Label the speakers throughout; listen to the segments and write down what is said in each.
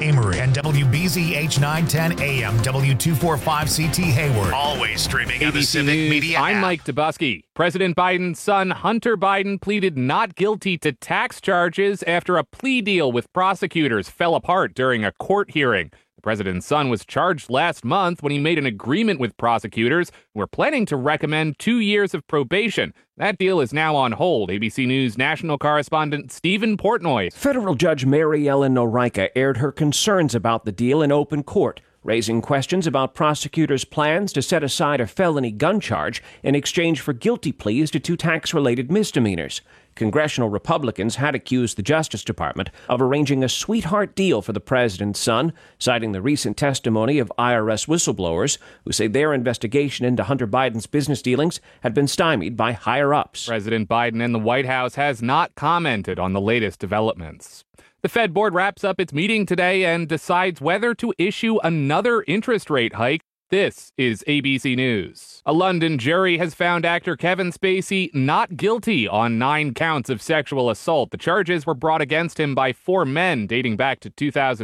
Speaker 1: Amory, and WBZH 910 AM, W245CT Hayward. Always streaming on the
Speaker 2: ABC
Speaker 1: Civic
Speaker 2: News,
Speaker 1: Media
Speaker 2: I'm
Speaker 1: app.
Speaker 2: Mike Dubusky. President Biden's son, Hunter Biden, pleaded not guilty to tax charges after a plea deal with prosecutors fell apart during a court hearing. The president's son was charged last month when he made an agreement with prosecutors who were planning to recommend 2 years of probation. That deal is now on hold. ABC News national correspondent Stephen Portnoy.
Speaker 3: Federal Judge Mary Ellen Noreika aired her concerns about the deal in open court, raising questions about prosecutors' plans to set aside a felony gun charge in exchange for guilty pleas to 2 tax-related misdemeanors. Congressional Republicans had accused the Justice Department of arranging a sweetheart deal for the president's son, citing the recent testimony of IRS whistleblowers who say their investigation into Hunter Biden's business dealings had been stymied by higher-ups.
Speaker 2: President Biden and the White House has not commented on the latest developments. The Fed board wraps up its meeting today and decides whether to issue another interest rate hike. This is ABC News. A London jury has found actor Kevin Spacey not guilty on 9 counts of sexual assault. The charges were brought against him by 4 men dating back to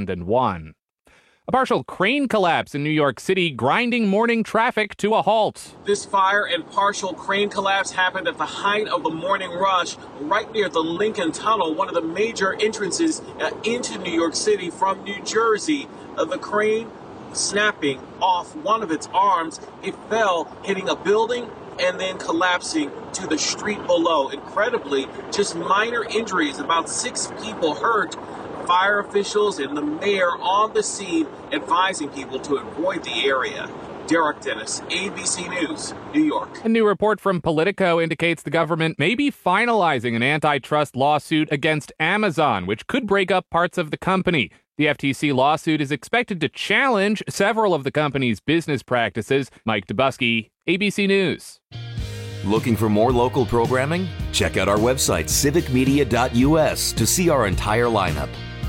Speaker 2: 2001. A partial crane collapse in New York City, grinding morning traffic to a halt.
Speaker 4: This fire and partial crane collapse happened at the height of the morning rush right near the Lincoln Tunnel, one of the major entrances into New York City from New Jersey. The crane snapping off one of its arms, it fell, hitting a building and then collapsing to the street below. Incredibly, just minor injuries, about 6 people hurt. Fire officials and the mayor on the scene advising people to avoid the area. Derek Dennis, ABC News, New York.
Speaker 2: A new report from Politico indicates the government may be finalizing an antitrust lawsuit against Amazon, which could break up parts of the company. The FTC lawsuit is expected to challenge several of the company's business practices. Mike Dubusky, ABC News.
Speaker 5: Looking for more local programming? Check out our website, civicmedia.us, to see our entire lineup.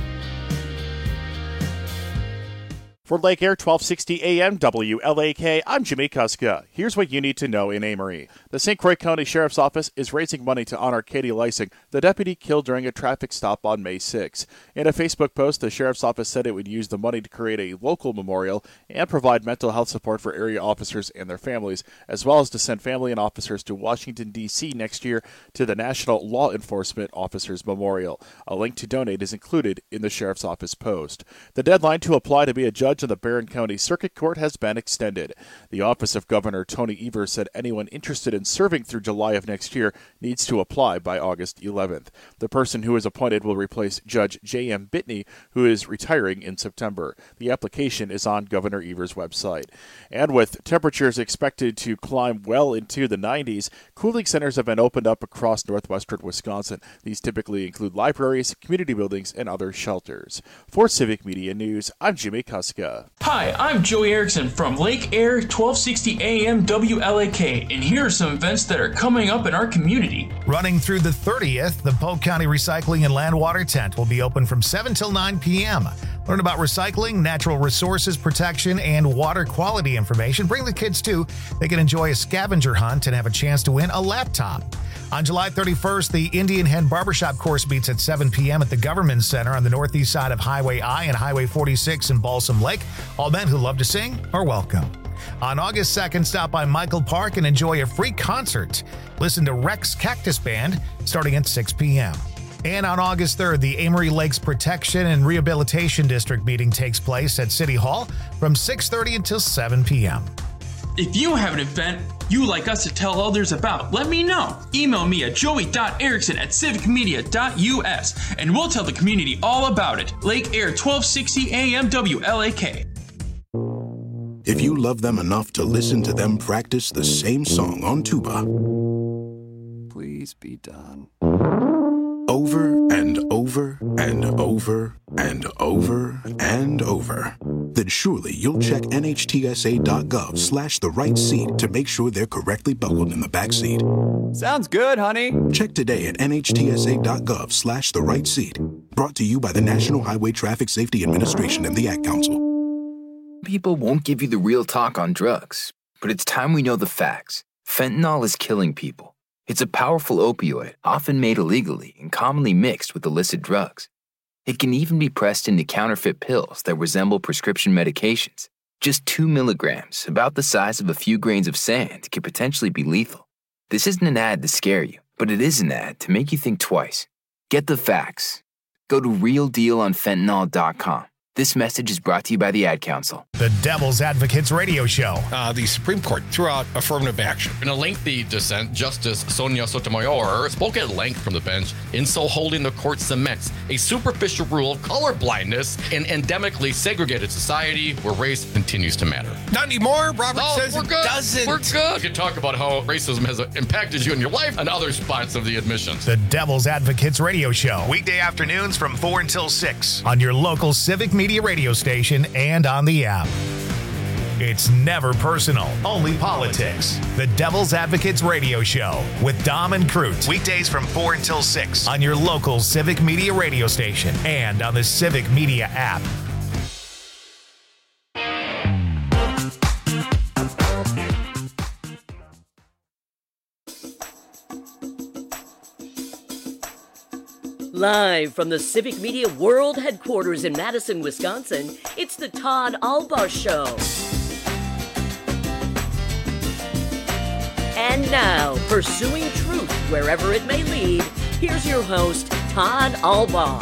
Speaker 6: For Lake Air 1260 AM WLAK, I'm Jimmy Kuska. Here's what you need to know in Amory. The St. Croix County Sheriff's Office is raising money to honor Katie Lysing, the deputy killed during a traffic stop on May 6. In a Facebook post, the Sheriff's Office said it would use the money to create a local memorial and provide mental health support for area officers and their families, as well as to send family and officers to Washington, D.C. next year to the National Law Enforcement Officers Memorial. A link to donate is included in the Sheriff's Office post. The deadline to apply to be a judge in the Barron County Circuit Court has been extended. The office of Governor Tony Evers said anyone interested in serving through July of next year needs to apply by August 11th. The person who is appointed will replace Judge J.M. Bitney, who is retiring in September. The application is on Governor Evers' website. And with temperatures expected to climb well into the 90s, cooling centers have been opened up across northwestern Wisconsin. These typically include libraries, community buildings, and other shelters. For Civic Media News, I'm Jimmy Kuska.
Speaker 7: Hi, I'm Joey Erickson from Lake Air 1260 AM WLAK, and here are some events that are coming up in our community.
Speaker 1: Running through the 30th, the Polk County Recycling and Land Water Tent will be open from 7 till 9 p.m. Learn about recycling, natural resources protection, and water quality information. Bring the kids too. They can enjoy a scavenger hunt and have a chance to win a laptop. On July 31st, the Indian Hen Barbershop course meets at 7 p.m. at the Government Center on the northeast side of Highway I and Highway 46 in Balsam Lake. All men who love to sing are welcome. On August 2nd, stop by Michael Park and enjoy a free concert. Listen to Rex Cactus Band starting at 6 p.m. And on August 3rd, the Amory Lakes Protection and Rehabilitation District meeting takes place at City Hall from 6:30 until 7 p.m.
Speaker 7: If you have an event you'd like us to tell others about, let me know. Email me at joey.erickson@civicmedia.us and we'll tell the community all about it. Lake Air 1260 AM WLAK.
Speaker 8: If you love them enough to listen to them practice the same song on tuba,
Speaker 9: please be done.
Speaker 8: Over and over and over and over and over, then surely you'll check NHTSA.gov/the right seat to make sure they're correctly buckled in the back seat.
Speaker 9: Sounds good, honey.
Speaker 8: Check today at NHTSA.gov/the right seat. Brought to you by the National Highway Traffic Safety Administration and the Ad Council.
Speaker 10: People won't give you the real talk on drugs, but it's time we know the facts. Fentanyl is killing people. It's a powerful opioid, often made illegally and commonly mixed with illicit drugs. It can even be pressed into counterfeit pills that resemble prescription medications. Just 2 milligrams, about the size of a few grains of sand, can potentially be lethal. This isn't an ad to scare you, but it is an ad to make you think twice. Get the facts. Go to realdealonfentanyl.com. This message is brought to you by the Ad Council.
Speaker 1: The Devil's Advocates Radio Show.
Speaker 11: The Supreme Court threw out affirmative action.
Speaker 12: In a lengthy dissent, Justice Sonia Sotomayor spoke at length from the bench, in so holding the court cements a superficial rule of colorblindness in endemically segregated society where race continues to matter.
Speaker 11: Not anymore. Robert says
Speaker 12: we're
Speaker 11: it
Speaker 12: good.
Speaker 11: doesn't.
Speaker 12: We're good. We can talk about how racism has impacted you in your life and other spots of the admissions.
Speaker 1: The Devil's Advocates Radio Show. Weekday afternoons from 4 until 6 on your local Civic Media radio station and on the app. It's never personal, only politics. The Devil's Advocates Radio Show with Dom and Crute. Weekdays from 4 until 6 on your local Civic Media radio station and on the Civic Media app.
Speaker 13: Live from the Civic Media World Headquarters in Madison, Wisconsin, it's the Todd Albaugh Show. And now, pursuing truth wherever it may lead, here's your host, Todd Albaugh.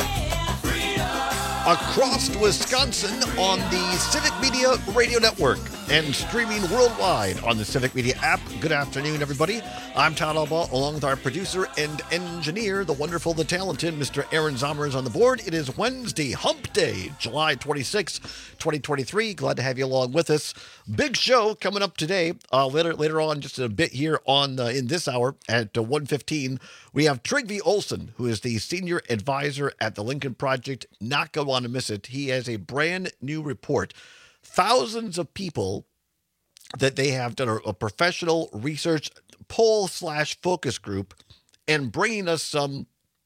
Speaker 14: Across Wisconsin on the Civic Media Radio Network and streaming worldwide on the Civic Media app. Good afternoon, everybody. I'm Todd Albaugh, along with our producer and engineer, the wonderful, the talented Mr. Aaron Zomer is on the board. It is Wednesday, Hump Day, July 26, 2023. Glad to have you along with us. Big show coming up today. Later on, just a bit here on in this hour at 1:15. We have Trygve Olsen, who is the senior advisor at the Lincoln Project. Not going to want to miss it. He has a brand new report. Thousands of people that they have done a professional research poll/focus group and bringing us some,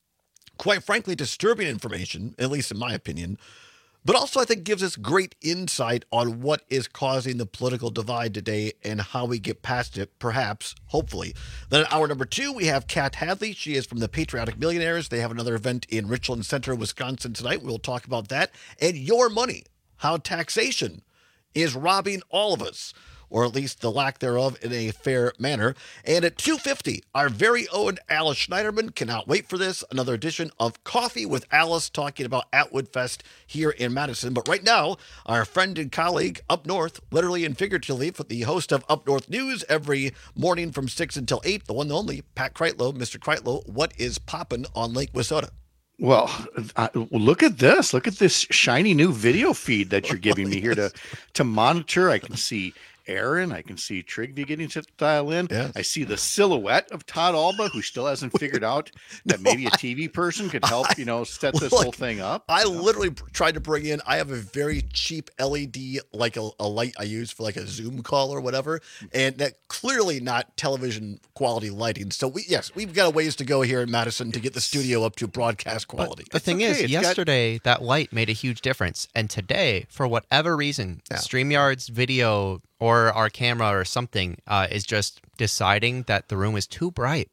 Speaker 14: quite frankly, disturbing information, at least in my opinion, but also I think gives us great insight on what is causing the political divide today and how we get past it, perhaps, hopefully. Then in hour number 2, we have Kat Hadley. She is from the Patriotic Millionaires. They have another event in Richland Center, Wisconsin tonight. We'll talk about that. And your money, how taxation is robbing all of us, or at least the lack thereof, in a fair manner. And at 2:50, our very own Alice Schneiderman, cannot wait for this, another edition of Coffee with Alice, talking about Atwood Fest here in Madison. But right now, our friend and colleague up north, literally and figuratively, the host of Up North News every morning from 6 until 8, the one and only Pat Kreitlow. Mr. Kreitlow, what is popping on Lake Wissota?
Speaker 6: Well, look at this. Look at this shiny new video feed that you're giving me here to monitor. I can see Aaron. I can see Trygve getting to dial in. Yes. I see the silhouette of Todd Albaugh, who still hasn't figured out that maybe a TV person could help, set this whole thing up.
Speaker 14: I literally tried to bring in, I have a very cheap LED, like a light I use for like a Zoom call or whatever, and that clearly not television quality lighting. So we've got a ways to go here in Madison to get the studio up to broadcast quality.
Speaker 15: But the thing is, yesterday that light made a huge difference, and today, for whatever reason, StreamYard's video or our camera or something is just deciding that the room is too bright,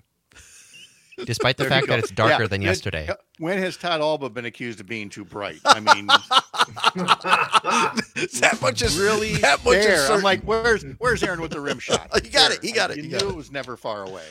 Speaker 15: despite the fact that it's darker than yesterday.
Speaker 6: When has Todd Albaugh been accused of being too bright? I mean,
Speaker 14: that much is
Speaker 6: really
Speaker 14: that much
Speaker 6: fair.
Speaker 14: Is
Speaker 6: I'm like, where's Aaron with the rim shot?
Speaker 14: He got it. He got it.
Speaker 6: You knew it was never far away.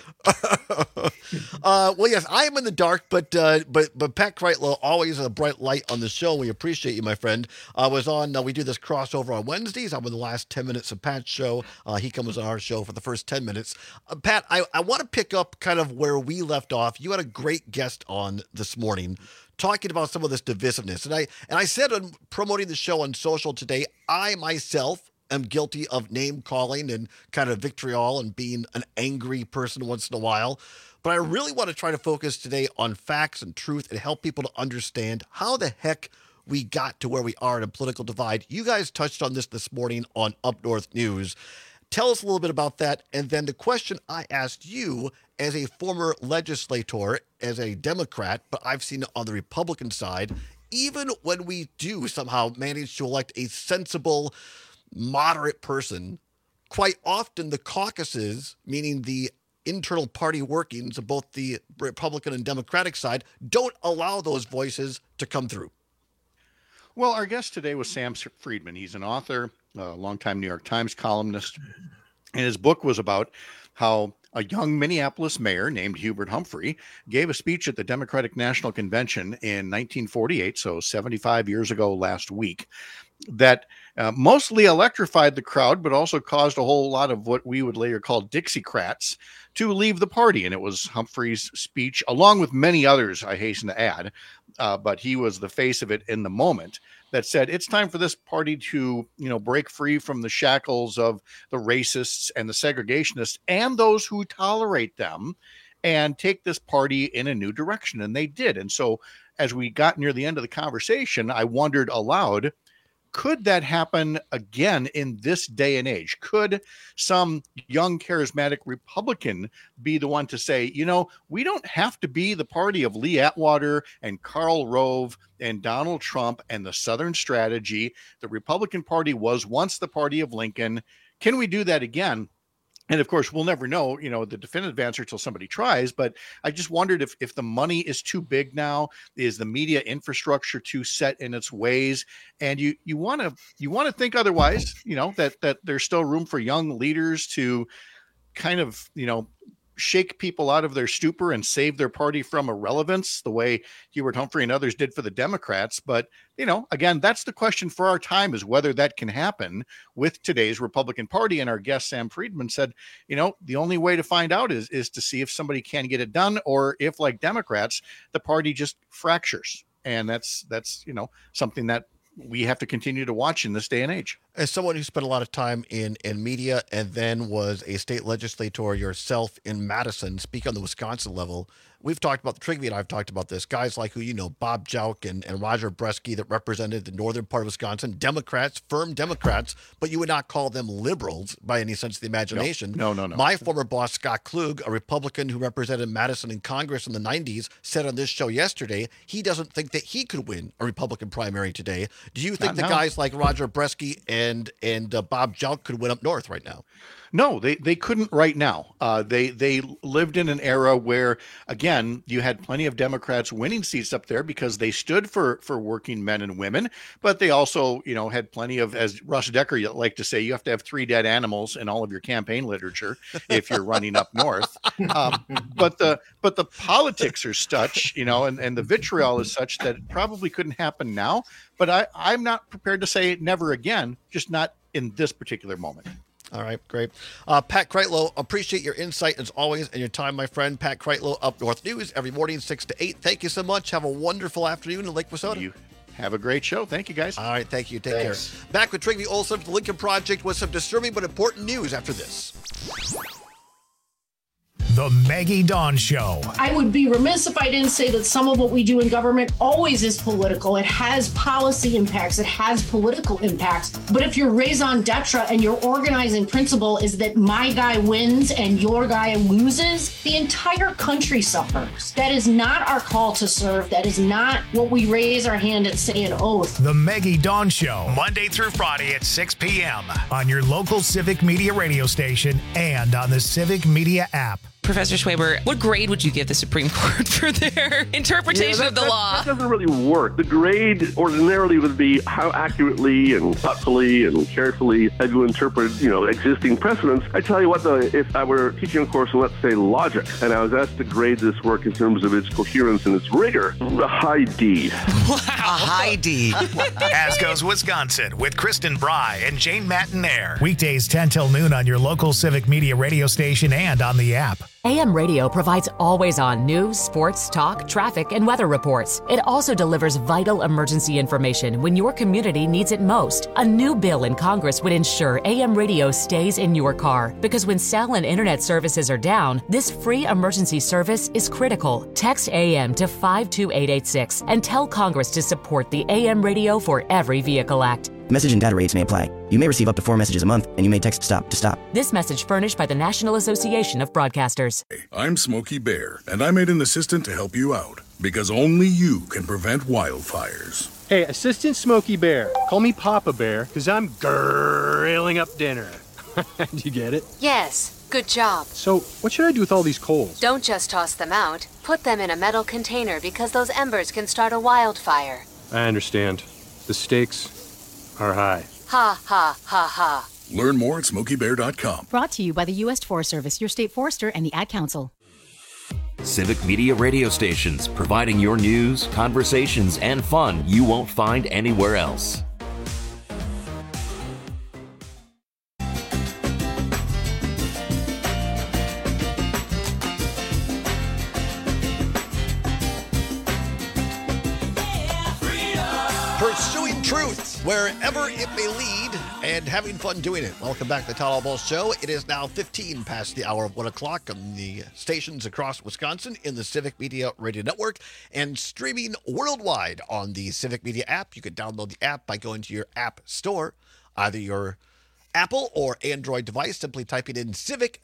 Speaker 14: Well, yes, I am in the dark, but Pat Kreitlow, always a bright light on the show. We appreciate you, my friend. I was on. We do this crossover on Wednesdays. I'm in the last 10 minutes of Pat's show. He comes on our show for the first 10 minutes. Pat, I want to pick up kind of where we left off. You had a great guest on this morning, talking about some of this divisiveness. And I said on promoting the show on social today, I myself am guilty of name calling and kind of vitriol and being an angry person once in a while. But I really want to try to focus today on facts and truth and help people to understand how the heck we got to where we are in a political divide. You guys touched on this morning on Up North News. Tell us a little bit about that. And then the question I asked you as a former legislator, as a Democrat, but I've seen it on the Republican side, even when we do somehow manage to elect a sensible, moderate person, quite often the caucuses, meaning the internal party workings of both the Republican and Democratic side, don't allow those voices to come through.
Speaker 16: Well, our guest today was Sam Friedman. He's an author, a longtime New York Times columnist, and his book was about how a young Minneapolis mayor named Hubert Humphrey gave a speech at the Democratic National Convention in 1948, so 75 years ago last week, that mostly electrified the crowd, but also caused a whole lot of what we would later call Dixiecrats to leave the party. And it was Humphrey's speech, along with many others, I hasten to add, but he was the face of it in the moment, that said it's time for this party to, break free from the shackles of the racists and the segregationists and those who tolerate them and take this party in a new direction. And they did. And so as we got near the end of the conversation, I wondered aloud, could that happen again in this day and age? Could some young, charismatic Republican be the one to say, we don't have to be the party of Lee Atwater and Karl Rove and Donald Trump and the Southern strategy. The Republican Party was once the party of Lincoln. Can we do that again? And of course, we'll never know, the definitive answer until somebody tries. But I just wondered if the money is too big now, is the media infrastructure too set in its ways, and you want to think otherwise. That there's still room for young leaders to kind of shake people out of their stupor and save their party from irrelevance, the way Hubert Humphrey and others did for the Democrats. But, again, that's the question for our time, is whether that can happen with today's Republican Party. And our guest, Sam Friedman, said, the only way to find out is to see if somebody can get it done, or if, like Democrats, the party just fractures. And that's something that we have to continue to watch in this day and age.
Speaker 14: As someone who spent a lot of time in media and then was a state legislator yourself in Madison, speak on the Wisconsin level, we've talked about, Trigby and I have talked about this, guys like who, Bob Jauch and Roger Bresky that represented the northern part of Wisconsin, Democrats, firm Democrats, but you would not call them liberals by any sense of the imagination.
Speaker 16: No.
Speaker 14: My former boss, Scott Klug, a Republican who represented Madison in Congress in the 90s, said on this show yesterday, he doesn't think that he could win a Republican primary today. Do you think guys like Roger Bresky and Bob Jauch could win up north right now?
Speaker 16: No, they couldn't right now. They lived in an era where, again, you had plenty of Democrats winning seats up there because they stood for working men and women, but they also, had plenty of, as Russ Decker liked to say, you have to have 3 dead animals in all of your campaign literature if you're running up north. But the politics are such, and the vitriol is such that it probably couldn't happen now. But I'm not prepared to say never again, just not in this particular moment.
Speaker 14: All right, great. Pat Kreitlow, appreciate your insight as always and your time, my friend. Pat Kreitlow, Up North News, every morning 6 to 8. Thank you so much. Have a wonderful afternoon in Lake Wissota.
Speaker 16: You have a great show. Thank you, guys.
Speaker 14: All right, thank you. Take care. Back with Trigby Olson from the Lincoln Project with some disturbing but important news after this.
Speaker 1: The Maggie Dawn Show.
Speaker 17: I would be remiss if I didn't say that some of what we do in government always is political. It has policy impacts. It has political impacts. But if your raison d'etre and your organizing principle is that my guy wins and your guy loses, the entire country suffers. That is not our call to serve. That is not what we raise our hand and say an oath.
Speaker 1: The Maggie Dawn Show, Monday through Friday at 6 p.m. on your local Civic Media radio station and on the Civic Media app.
Speaker 18: Professor Schwaber, what grade would you give the Supreme Court for their interpretation of the law?
Speaker 19: That doesn't really work. The grade ordinarily would be how accurately and thoughtfully and carefully have you interpreted, existing precedents. I tell you what, though, if I were teaching a course in, let's say, logic, and I was asked to grade this work in terms of its coherence and its rigor, a high D.
Speaker 18: Wow.
Speaker 20: A high D.
Speaker 1: As Goes Wisconsin with Kristen Bry and Jane Mattinaire. Weekdays 10 till noon on your local Civic Media radio station and on the app.
Speaker 21: AM radio provides always-on news, sports, talk, traffic, and weather reports. It also delivers vital emergency information when your community needs it most. A new bill in Congress would ensure AM radio stays in your car, because when cell and internet services are down, this free emergency service is critical. Text AM to 52886 and tell Congress to support the AM Radio for Every Vehicle Act.
Speaker 22: Message and data rates may apply. You may receive up to 4 messages a month, and you may text STOP to stop.
Speaker 21: This message furnished by the National Association of Broadcasters.
Speaker 8: I'm Smokey Bear, and I made an assistant to help you out, because only you can prevent wildfires.
Speaker 23: Hey, Assistant Smokey Bear, call me Papa Bear, because I'm grilling up dinner. Do you get it?
Speaker 24: Yes, good job.
Speaker 23: So, what should I do with all these coals?
Speaker 24: Don't just toss them out. Put them in a metal container, because those embers can start a wildfire.
Speaker 23: I understand. The stakes are high.
Speaker 24: Ha ha ha ha.
Speaker 8: Learn more at SmokeyBear.com.
Speaker 2: Brought to you by the U.S. Forest Service, your state forester, and the Ad Council.
Speaker 5: Civic Media radio stations, providing your news, conversations, and fun you won't find anywhere else.
Speaker 14: Pursuing truth wherever it may lead and having fun doing it. Welcome back to the Todd Ball Show. It is now 15 past the hour of 1 o'clock on the stations across Wisconsin in the Civic Media Radio Network and streaming worldwide on the Civic Media app. You can download the app by going to your app store, either your Apple or Android device, simply typing in Civic,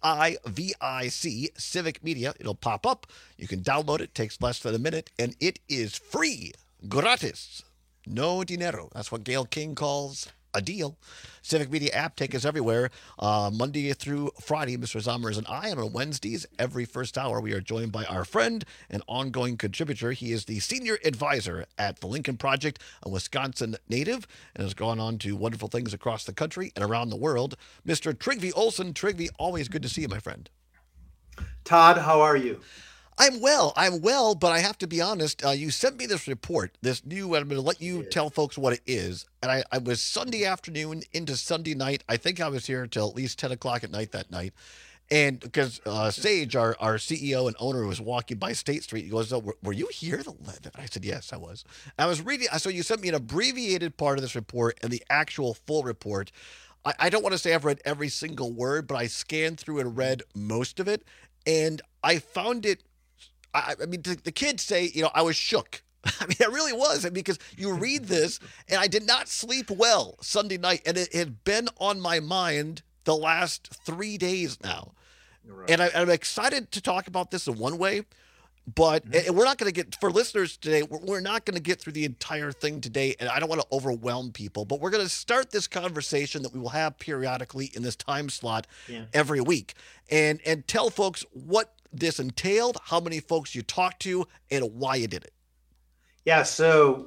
Speaker 14: C-I-V-I-C, Civic Media. It'll pop up. You can download it. It takes less than a minute, and it is free. Gratis. No dinero. That's what Gail King calls a deal. Civic Media app, take us everywhere. Monday through Friday, Mr. Zommers and I, and on Wednesdays, every first hour, we are joined by our friend and ongoing contributor. He is the senior advisor at the Lincoln Project, a Wisconsin native, and has gone on to wonderful things across the country and around the world. Mr. Trygve Olsen. Trygve, always good to see you, my friend.
Speaker 3: Todd, how are you?
Speaker 14: I'm well, but I have to be honest. You sent me this report, this new, I'm going to let you tell folks what it is. And I was Sunday afternoon into Sunday night. I think I was here till at least 10 o'clock at night that night. And because Sage, our CEO and owner, was walking by State Street, he goes, "Oh, were you here?" I said, "Yes, I was." I was reading. So you sent me an abbreviated part of this report and the actual full report. I don't want to say I've read every single word, but I scanned through and read most of it. And I found it, I mean, the kids say, I was shook. I mean, I really was, because you read this, and I did not sleep well Sunday night, and it had been on my mind the last 3 days now. Right. And I'm excited to talk about this in one way, but and we're not going to get, for listeners today, we're not going to get through the entire thing today, and I don't want to overwhelm people, but we're going to start this conversation that we will have periodically in this time slot every week, and tell folks what this entailed, how many folks you talked to, and why you did it.
Speaker 3: Yeah, so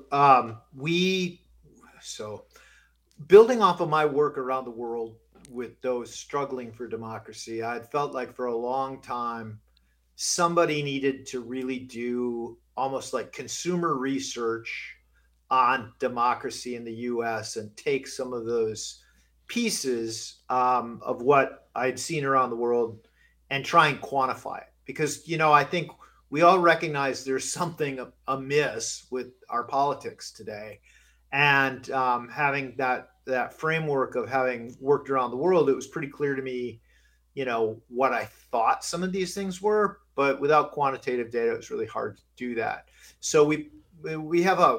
Speaker 3: building off of my work around the world with those struggling for democracy, I felt like for a long time somebody needed to really do almost like consumer research on democracy in the U.S. and take some of those pieces of what I'd seen around the world and try and quantify it. Because, I think we all recognize there's something amiss with our politics today. And having that framework of having worked around the world, it was pretty clear to me, what I thought some of these things were. But without quantitative data, it was really hard to do that. So we have a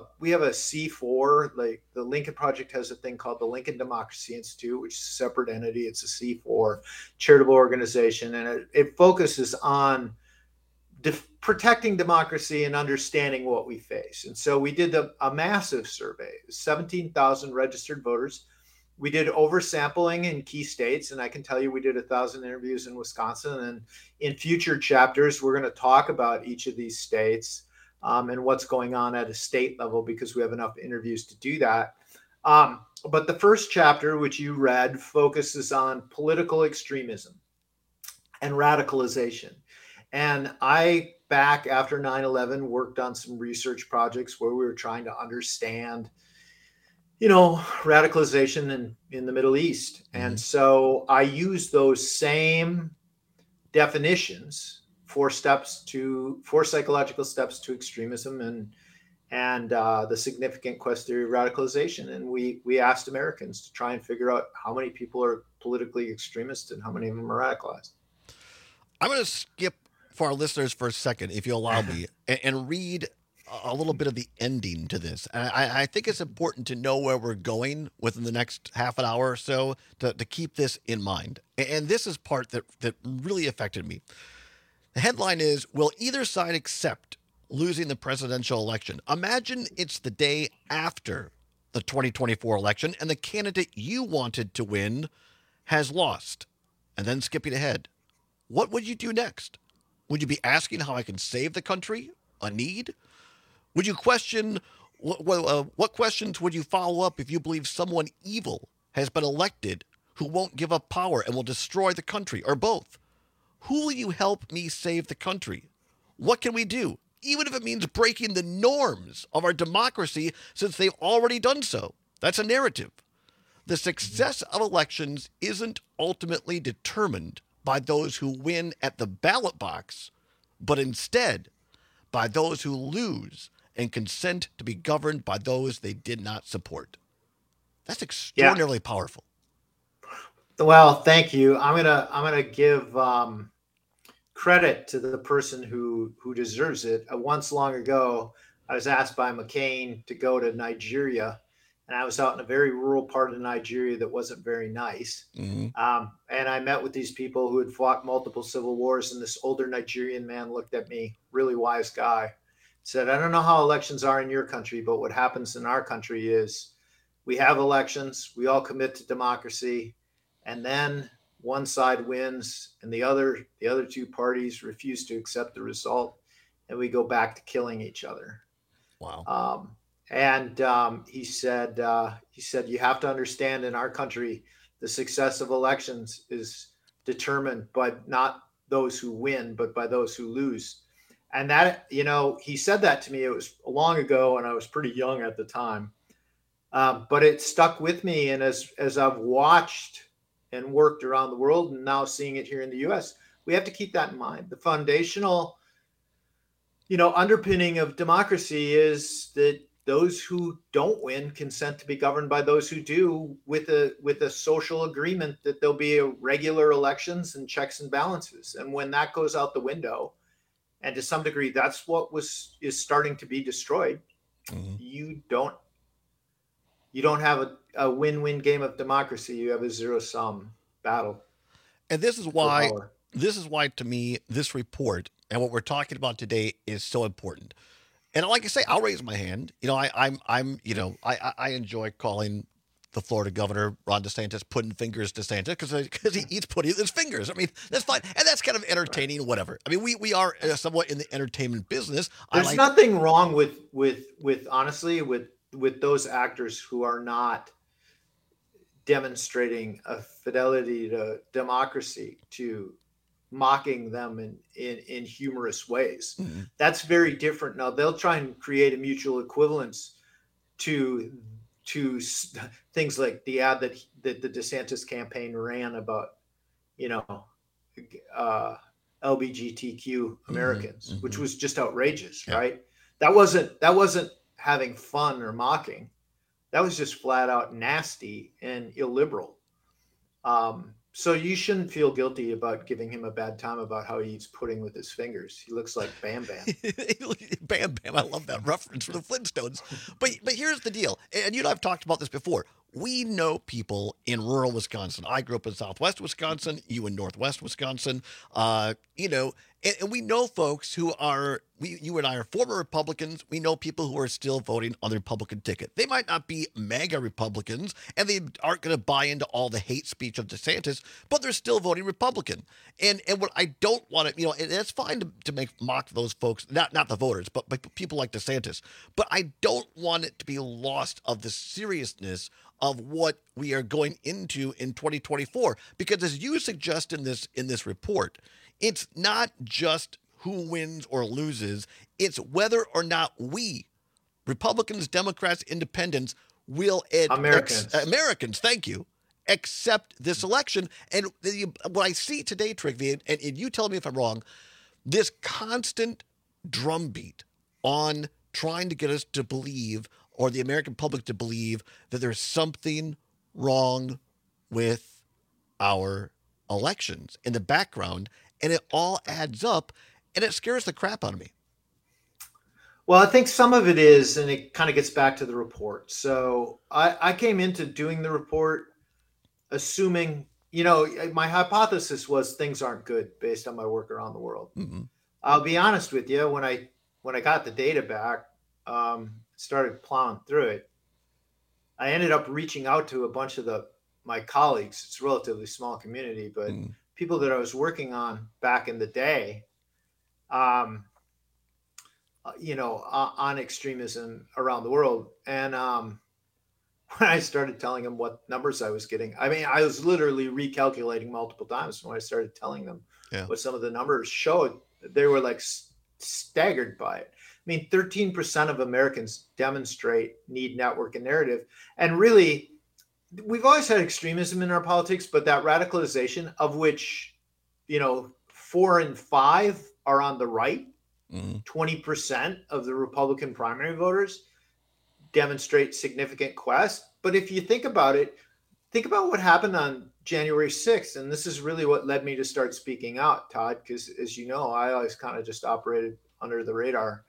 Speaker 3: C4, like the Lincoln Project has a thing called the Lincoln Democracy Institute, which is a separate entity. It's a C4 charitable organization, and it focuses on protecting democracy and understanding what we face. And so we did a massive survey, 17,000 registered voters. We did oversampling in key states, and I can tell you we did 1,000 interviews in Wisconsin. And in future chapters, we're going to talk about each of these states and what's going on at a state level, because we have enough interviews to do that. But the first chapter, which you read, focuses on political extremism and radicalization. And I, back after 9/11, worked on some research projects where we were trying to understand, radicalization in the Middle East. And so I used those same definitions for psychological steps to extremism and the significant quest theory of radicalization. And we asked Americans to try and figure out how many people are politically extremist and how many of them are radicalized.
Speaker 14: I'm going to skip for our listeners for a second, if you allow me, and read a little bit of the ending to this. And I think it's important to know where we're going within the next half an hour or so to keep this in mind. And this is part that really affected me. The headline is, will either side accept losing the presidential election? Imagine it's the day after the 2024 election and the candidate you wanted to win has lost. And then skipping ahead, what would you do next? Would you be asking how I can save the country? A need? Would you question What questions would you follow up if you believe someone evil has been elected who won't give up power and will destroy the country, or both? Who will you help me save the country? What can we do, even if it means breaking the norms of our democracy since they've already done so? That's a narrative. The success of elections isn't ultimately determined by those who win at the ballot box, but instead by those who lose and consent to be governed by those they did not support. That's extraordinarily powerful.
Speaker 3: Well, thank you. I'm gonna give credit to the person who deserves it. Once long ago, I was asked by McCain to go to Nigeria, and I was out in a very rural part of Nigeria that wasn't very nice. And I met with these people who had fought multiple civil wars, and this older Nigerian man looked at me, really wise guy, said, "I don't know how elections are in your country, but what happens in our country is we have elections, we all commit to democracy, and then one side wins and the other two parties refuse to accept the result, and we go back to killing each other."
Speaker 14: Wow.
Speaker 3: He said, you have to understand, in our country, the success of elections is determined by not those who win, but by those who lose. And that, he said that to me, it was long ago and I was pretty young at the time. But it stuck with me. And as I've watched and worked around the world and now seeing it here in the US, we have to keep that in mind. The foundational, underpinning of democracy is that those who don't win consent to be governed by those who do, with a social agreement that there'll be regular elections and checks and balances. And when that goes out the window, and to some degree, that's what is starting to be destroyed. You don't have a win-win game of democracy. You have a zero-sum battle.
Speaker 14: And this is why to me, this report and what we're talking about today is so important. And like I say, I'll raise my hand. I enjoy calling the Florida governor, Ron DeSantis, putting fingers DeSantis because he's putting his fingers. I mean, that's fine. And that's kind of entertaining, whatever. I mean, we are somewhat in the entertainment business.
Speaker 3: There's nothing wrong with honestly, with those actors who are not demonstrating a fidelity to democracy, to mocking them in humorous ways. That's very different. Now they'll try and create a mutual equivalence to things like the ad that the DeSantis campaign ran about, LGBTQ Americans, which was just outrageous, right? That wasn't having fun or mocking. That was just flat out nasty and illiberal. So you shouldn't feel guilty about giving him a bad time about how he's pudding with his fingers. He looks like Bam Bam.
Speaker 14: Bam Bam. I love that reference from the Flintstones. But here's the deal. And I've talked about this before. We know people in rural Wisconsin. I grew up in Southwest Wisconsin. You in Northwest Wisconsin. And we know folks who are, you and I are former Republicans. We know people who are still voting on the Republican ticket. They might not be MAGA Republicans, and they aren't going to buy into all the hate speech of DeSantis, but they're still voting Republican. And what I don't want to, and it's fine to mock those folks, not the voters, but people like DeSantis. But I don't want it to be lost of the seriousness of what we are going into in 2024. Because as you suggest in this report, it's not just who wins or loses. It's whether or not we, Republicans, Democrats, Independents, will Americans, thank you, accept this election. And what I see today, Trygve, and you tell me if I'm wrong, this constant drumbeat on trying to get us to believe, or the American public to believe, that there's something wrong with our elections in the background. And it all adds up, and it scares the crap out of me.
Speaker 3: Well, I think some of it is, and it kind of gets back to the report. So I came into doing the report assuming, my hypothesis was things aren't good based on my work around the world. I'll be honest with you, when I got the data back, started plowing through it, I ended up reaching out to a bunch of my colleagues. It's a relatively small community, but people that I was working on back in the day, on extremism around the world. And when I started telling them what numbers I was getting, I mean, I was literally recalculating multiple times when I started telling them what some of the numbers showed. They were like staggered by it. I mean, 13% of Americans demonstrate need, network, and narrative. And really, we've always had extremism in our politics, but that radicalization, of which, 4 in 5 are on the right, 20% of the Republican primary voters demonstrate significant quest. But if you think about it, think about what happened on January 6th. And this is really what led me to start speaking out, Todd, because as you know, I always kind of just operated under the radar.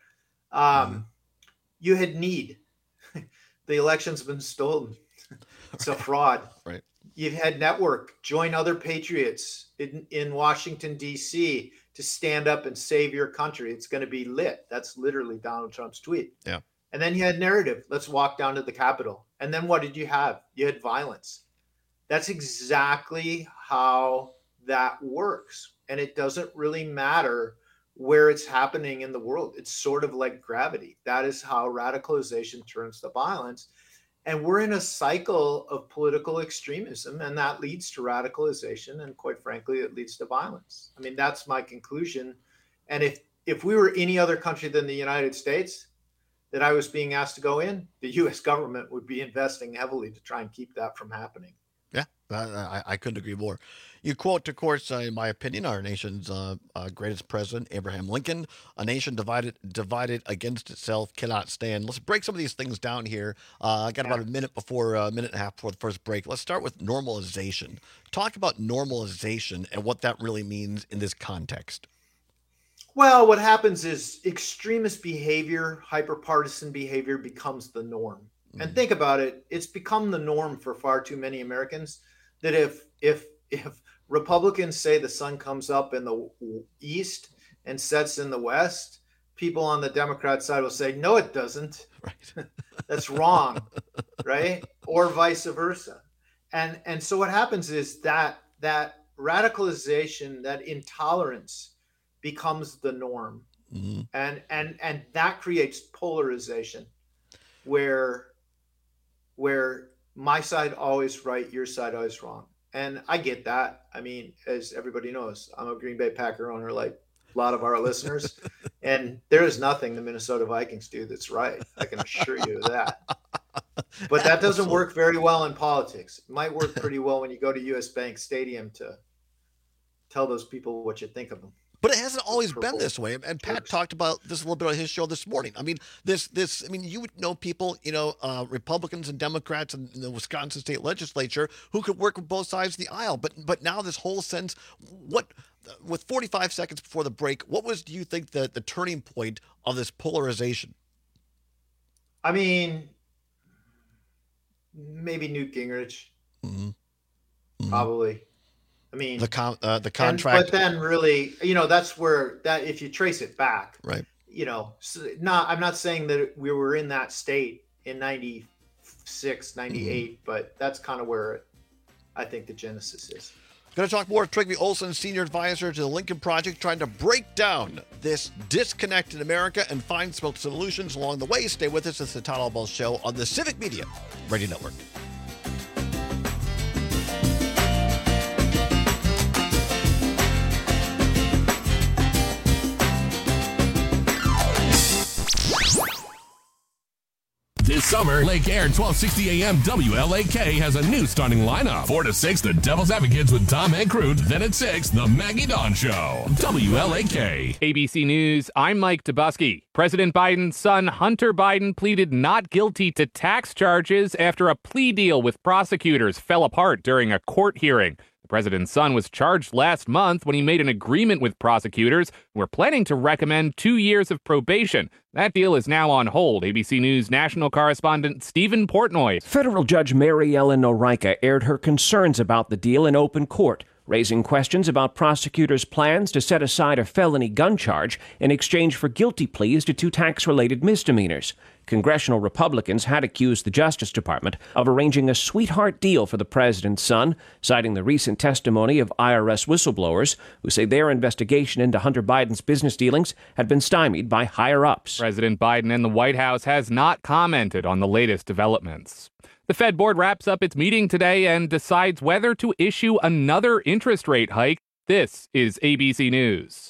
Speaker 3: You had need. The election's been stolen. It's a fraud.
Speaker 14: Right.
Speaker 3: You've had network, join other patriots in Washington, D.C. to stand up and save your country. It's going to be lit. That's literally Donald Trump's tweet.
Speaker 14: Yeah.
Speaker 3: And then you had narrative. Let's walk down to the Capitol. And then what did you have? You had violence. That's exactly how that works. And it doesn't really matter where it's happening in the world. It's sort of like gravity. That is how radicalization turns to violence. And we're in a cycle of political extremism, and that leads to radicalization. And quite frankly, it leads to violence. I mean, that's my conclusion. And if we were any other country than the United States that I was being asked to go in, the U.S. government would be investing heavily to try and keep that from happening.
Speaker 14: Yeah, I couldn't agree more. You quote, of course, in my opinion, our nation's greatest president, Abraham Lincoln: "A nation divided against itself cannot stand." Let's break some of these things down here. I got about a minute and a half before the first break. Let's start with normalization. Talk about normalization and what that really means in this context.
Speaker 3: Well, what happens is extremist behavior, hyperpartisan behavior becomes the norm. And think about it, it's become the norm for far too many Americans that if Republicans say the sun comes up in the east and sets in the west, people on the Democrat side will say, no, it doesn't. Right. That's wrong, right? Or vice versa. And so what happens is that radicalization, that intolerance becomes the norm. Mm-hmm. And that creates polarization where my side always right, your side always wrong. And I get that. I mean, as everybody knows, I'm a Green Bay Packer owner like a lot of our listeners. And there is nothing the Minnesota Vikings do that's right. I can assure you of that. But that doesn't work very well in politics. It might work pretty well when you go to US Bank Stadium to tell those people what you think of them.
Speaker 14: But it hasn't always been this way. And Pat talked about this a little bit on his show this morning. I mean, you would know people, Republicans and Democrats in the Wisconsin state legislature who could work with both sides of the aisle. But now this whole sense, with 45 seconds before the break, do you think the turning point of this polarization?
Speaker 3: I mean, maybe Newt Gingrich. Mm-hmm. Probably. I mean, the contract, but then really, that's where if you trace it back, right? I'm not saying that we were in that state in 96, 98, but that's kind of where I think the genesis is.
Speaker 14: Going to talk more with Trygve Olsen, Senior Advisor to the Lincoln Project, trying to break down this disconnect in America and find some solutions along the way. Stay with us. It's the Todd Albaugh Show on the Civic Media Radio Network.
Speaker 4: This summer, Lake Air 1260 AM WLAK has a new stunning lineup. 4 to 6, the Devil's Advocates with Tom Ankroot. Then at 6, the Maggie Dawn Show. WLAK.
Speaker 7: ABC News, I'm Mike Dubusky. President Biden's son, Hunter Biden, pleaded not guilty to tax charges after a plea deal with prosecutors fell apart during a court hearing. The president's son was charged last month when he made an agreement with prosecutors who were planning to recommend 2 years of probation. That deal is now on hold. ABC News national correspondent Stephen Portnoy.
Speaker 9: Federal Judge Mary Ellen Noreika aired her concerns about the deal in open court. raising questions about prosecutors' plans to set aside a felony gun charge in exchange for guilty pleas to 2 tax-related misdemeanors. Congressional Republicans had accused the Justice Department of arranging a sweetheart deal for the president's son, citing the recent testimony of IRS whistleblowers who say their investigation into Hunter Biden's business dealings had been stymied by higher-ups.
Speaker 7: President Biden and the White House has not commented on the latest developments. The Fed board wraps up its meeting today and decides whether to issue another interest rate hike. This is ABC News.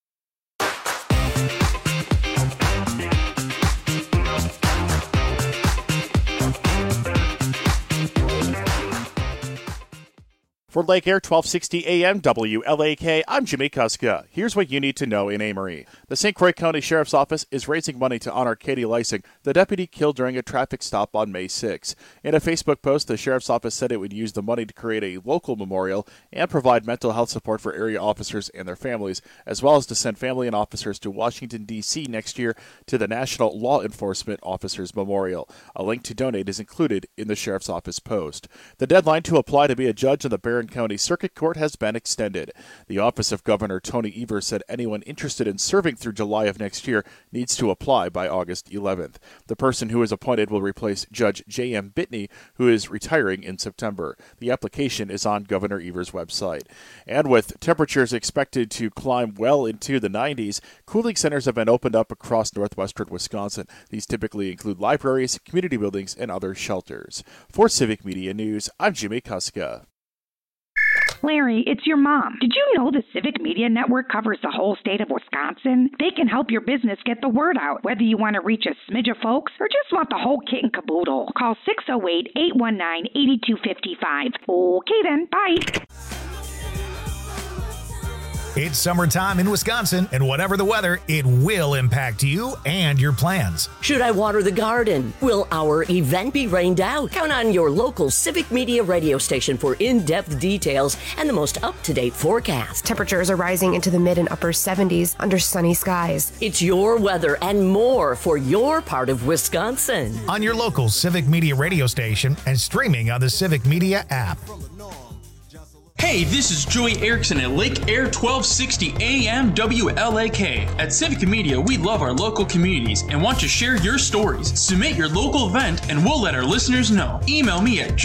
Speaker 6: For Lake Air 1260 AM WLAK, I'm Jimmy Kuska. Here's what you need to know in Amory. The St. Croix County Sheriff's Office is raising money to honor Katie Lysing, the deputy killed during a traffic stop on May 6. In a Facebook post, the Sheriff's Office said it would use the money to create a local memorial and provide mental health support for area officers and their families, as well as to send family and officers to Washington, D.C. next year to the National Law Enforcement Officers Memorial. A link to donate is included in the Sheriff's Office post. The deadline to apply to be a judge in the Barron County Circuit Court has been extended. The office of Governor Tony Evers said anyone interested in serving through July of next year needs to apply by August 11th. The person who is appointed will replace Judge J.M. Bitney, who is retiring in September. The application is on Governor Evers' website. And with temperatures expected to climb well into the 90s, cooling centers have been opened up across northwestern Wisconsin. These typically include libraries, community buildings, and other shelters. For Civic Media News, I'm Jimmy Kuska.
Speaker 10: Larry, it's your mom. Did you know the Civic Media Network covers the whole state of Wisconsin? They can help your business get the word out, whether you want to reach a smidge of folks or just want the whole kit and caboodle. Call 608-819-8255. Okay then, bye.
Speaker 1: It's summertime in Wisconsin, and whatever the weather, it will impact you and your plans.
Speaker 13: Should I water the garden? Will our event be rained out? Count on your local Civic Media radio station for in-depth details and the most up-to-date forecast.
Speaker 11: Temperatures are rising into the mid and upper 70s under sunny skies.
Speaker 13: It's your weather and more for your part of Wisconsin.
Speaker 1: On your local Civic Media radio station and streaming on the Civic Media app.
Speaker 20: Hey, this is Joey Erickson at Lake Air 1260 AM WLAK. At Civic Media, we love our local communities and want to share your stories. Submit your local event and we'll let our listeners know. Email me at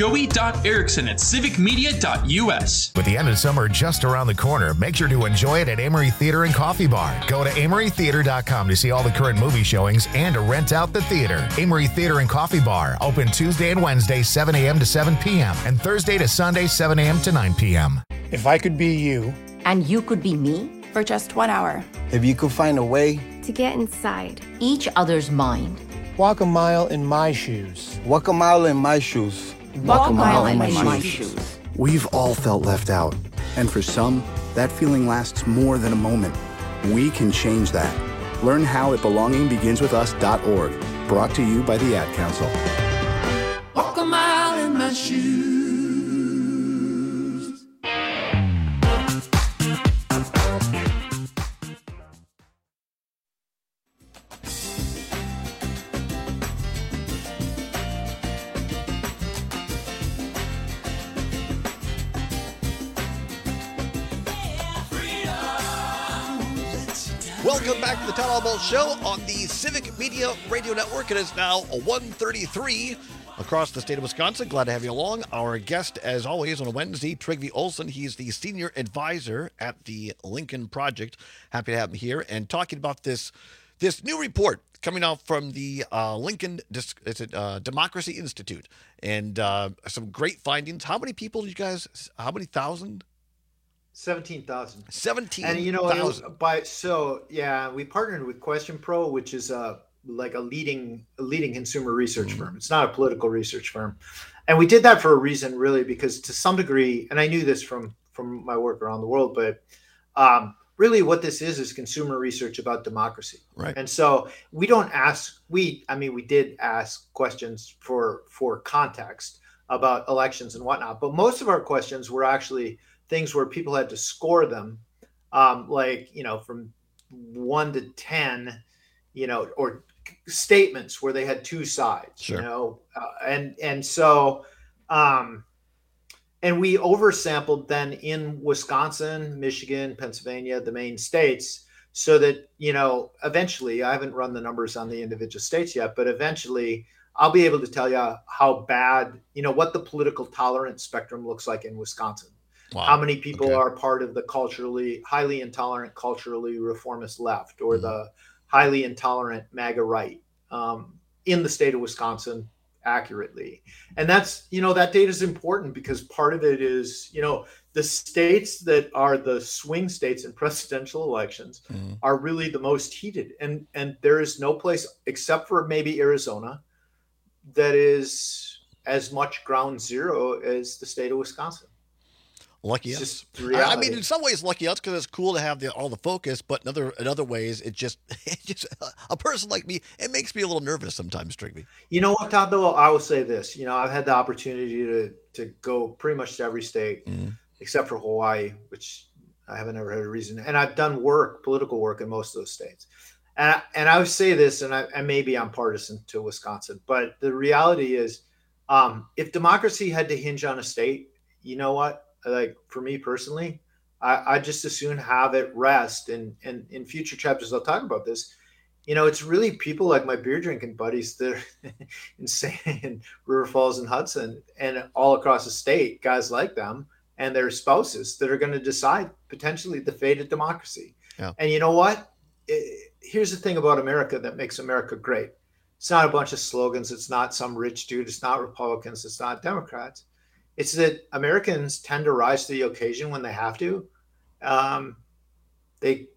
Speaker 20: joey.erickson@civicmedia.us.
Speaker 1: With the end of summer just around the corner, make sure to enjoy it at Amory Theater and Coffee Bar. Go to amorytheater.com to see all the current movie showings and to rent out the theater. Amory Theater and Coffee Bar, open Tuesday and Wednesday, 7 a.m. to 7 p.m. and Thursday to Sunday, 7 a.m. to 9 p.m.
Speaker 25: If I could be you.
Speaker 26: And you could be me.
Speaker 27: For just 1 hour.
Speaker 25: If you could find a way.
Speaker 27: To get inside.
Speaker 26: Each other's mind.
Speaker 25: Walk a mile in my shoes. Walk a mile in my shoes.
Speaker 26: Walk a mile in my shoes.
Speaker 28: We've all felt left out. And for some, that feeling lasts more than a moment. We can change that. Learn how at belongingbeginswithus.org. Brought to you by the Ad Council.
Speaker 29: Walk a mile in my shoes.
Speaker 14: Welcome back to the Town Hall Bowl Show on the Civic Media Radio Network. It is now 1:33 across the state of Wisconsin. Glad to have you along. Our guest, as always, on a Wednesday, Trygve Olsen. He's the senior advisor at the Lincoln Project. Happy to have him here and talking about this new report coming out from the Lincoln Democracy Institute and some great findings. How many people did you guys? How many thousand?
Speaker 3: 17,000.
Speaker 14: 17,000.
Speaker 3: And we partnered with Question Pro, which is like a leading consumer research firm. It's not a political research firm. And we did that for a reason, really, because to some degree, and I knew this from my work around the world, but really what this is consumer research about democracy.
Speaker 14: Right.
Speaker 3: And so we did ask questions for context about elections and whatnot, but most of our questions were actually things where people had to score them, from 1 to 10, or statements where they had two sides,
Speaker 14: sure.
Speaker 3: and so And we oversampled then in Wisconsin, Michigan, Pennsylvania, the main states, so that, eventually, I haven't run the numbers on the individual states yet, but eventually I'll be able to tell you how bad, what the political tolerance spectrum looks like in Wisconsin. Wow. How many people are part of the highly intolerant, culturally reformist left, or the highly intolerant MAGA right in the state of Wisconsin accurately. And that's, that data is important because part of it is, the states that are the swing states in presidential elections are really the most heated. And there is no place except for maybe Arizona that is as much ground zero as the state of Wisconsin.
Speaker 14: Lucky us. I mean, in some ways, lucky us because it's cool to have all the focus. But in other ways, it just a person like me, it makes me a little nervous sometimes, Trigby.
Speaker 3: You know what, Todd? Though I will say this. I've had the opportunity to go pretty much to every state except for Hawaii, which I haven't ever had a reason. And I've done political work in most of those states. And I would say this, and maybe I'm partisan to Wisconsin, but the reality is, if democracy had to hinge on a state, you know what? Like for me personally, I just as soon have it rest. And in future chapters, I'll talk about this. It's really people like my beer drinking buddies that are in River Falls and Hudson and all across the state, guys like them and their spouses that are going to decide potentially the fate of democracy. Yeah. And you know what? Here's the thing about America that makes America great. It's not a bunch of slogans. It's not some rich dude. It's not Republicans. It's not Democrats. It's that Americans tend to rise to the occasion when they have to. They're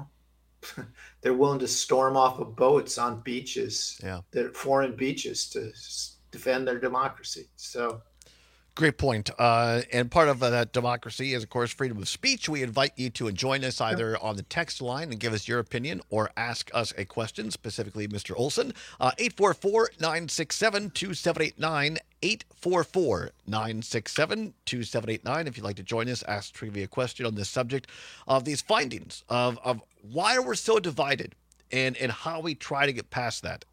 Speaker 3: willing to storm off of boats on beaches, foreign beaches, to defend their democracy. So,
Speaker 14: great point. And part of that democracy is, of course, freedom of speech. We invite you to join us either on the text line and give us your opinion or ask us a question, specifically Mr. Olson. 844-967-2789. 844-967-2789. If you'd like to join us, ask Trivia a question on this subject of these findings of why we're so divided and how we try to get past that.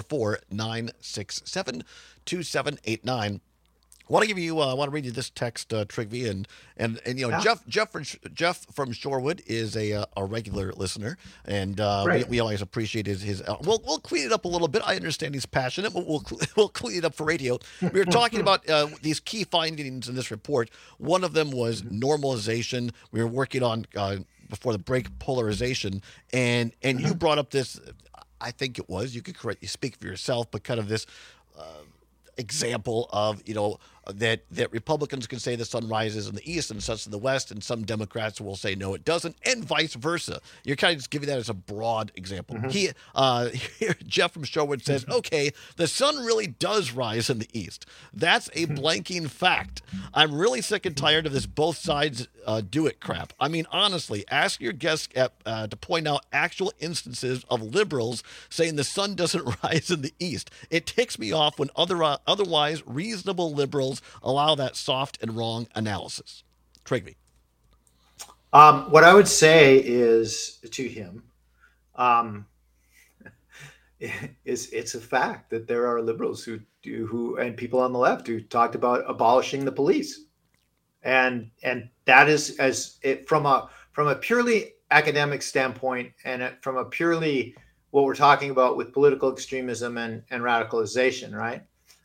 Speaker 14: 844-967-2789. I want to read you this text, Trigby, and Jeff from Shorewood is a regular listener, and we always appreciate his. We'll clean it up a little bit. I understand he's passionate, but we'll clean it up for radio. We were talking about these key findings in this report. One of them was normalization. We were working on before the break polarization, and you brought up this. I think it was. You could correct. You speak for yourself, but kind of this. Example of that Republicans can say the sun rises in the east and sets in the west, and some Democrats will say no, it doesn't, and vice versa. You're kind of just giving that as a broad example. Here, Jeff from Shorewood says, okay, the sun really does rise in the east. That's a blanking fact. I'm really sick and tired of this both sides do it crap. I mean, honestly, ask your guests to point out actual instances of liberals saying the sun doesn't rise in the east. It ticks me off when otherwise reasonable liberals allow that soft and wrong analysis. Trigby.
Speaker 3: What I would say is to him, it's a fact that there are liberals and people on the left who talked about abolishing the police, and that is from a purely academic standpoint, and from a purely what we're talking about with political extremism and radicalization, right?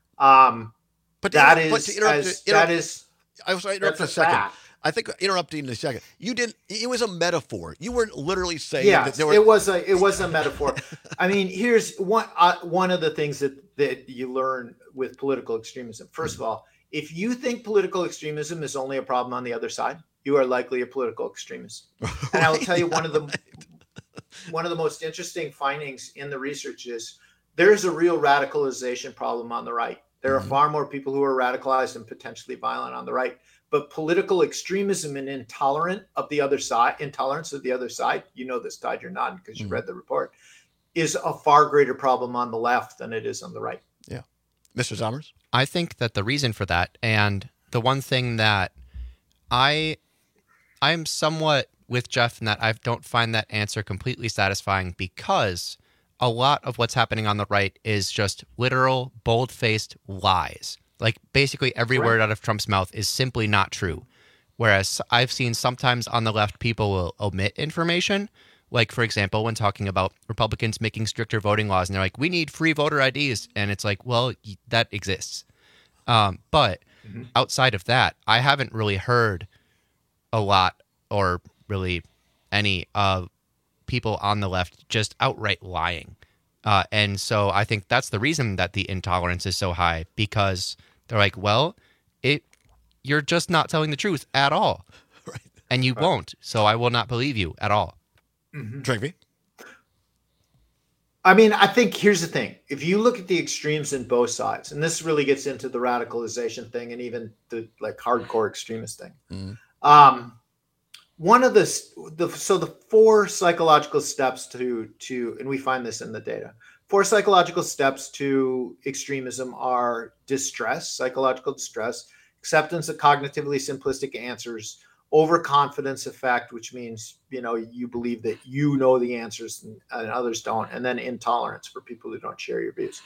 Speaker 14: I was interrupt for a second. Fact. I think interrupting in a second. You didn't. It was a metaphor. You weren't literally saying that there were.
Speaker 3: It was a metaphor. I mean, here's one of the things that you learn with political extremism. First of all, if you think political extremism is only a problem on the other side, you are likely a political extremist. And I will tell you one of the most interesting findings in the research is there's a real radicalization problem on the right. There are far more people who are radicalized and potentially violent on the right. But political extremism and intolerance of the other side, you know this, Todd, you're nodding because you read the report, is a far greater problem on the left than it is on the right.
Speaker 14: Yeah. Mr. Zommers?
Speaker 12: I think that the reason for that, and the one thing that I'm somewhat with Jeff in that I don't find that answer completely satisfying, because a lot of what's happening on the right is just literal, bold-faced lies. Like basically every word out of Trump's mouth is simply not true. Whereas I've seen sometimes on the left, people will omit information. Like, for example, when talking about Republicans making stricter voting laws, and they're like, we need free voter IDs. And it's like, well, that exists. But outside of that, I haven't really heard a lot or really any people on the left just outright lying. And so I think that's the reason that the intolerance is so high, because they're like, well, you're just not telling the truth at all. Right. And you won't. So I will not believe you at all.
Speaker 14: Trygve?
Speaker 3: I mean, I think here's the thing. If you look at the extremes in both sides, and this really gets into the radicalization thing and even the like hardcore extremist thing. One of the 4 psychological steps to, and we find this in the data, 4 psychological steps to extremism are distress, psychological distress, acceptance of cognitively simplistic answers, overconfidence effect, which means, you believe that you know the answers and others don't, and then intolerance for people who don't share your views.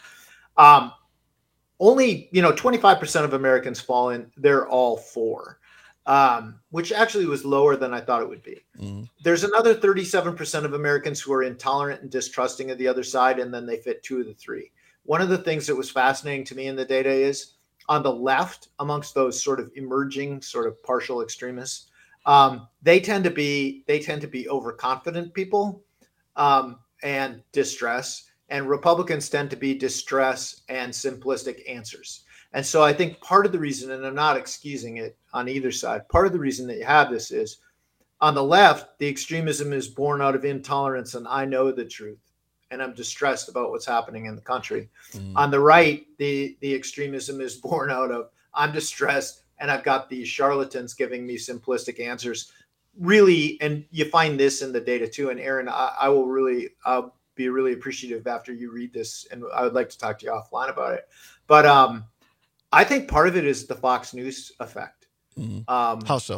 Speaker 3: Only, 25% of Americans fall in, they're all 4. Which actually was lower than I thought it would be. There's another 37% of Americans who are intolerant and distrusting of the other side, and then they fit 2 of the 3. One of the things that was fascinating to me in the data is on the left, amongst those sort of emerging sort of partial extremists, they tend to be overconfident people and distress, and Republicans tend to be distress and simplistic answers. And so I think part of the reason, and I'm not excusing it on either side, part of the reason that you have this is on the left, the extremism is born out of intolerance and I know the truth and I'm distressed about what's happening in the country. On the right, the extremism is born out of I'm distressed and I've got these charlatans giving me simplistic answers. Really, and you find this in the data too. And Aaron, I'll be really appreciative after you read this, and I would like to talk to you offline about it. But I think part of it is the Fox News effect.
Speaker 14: How so?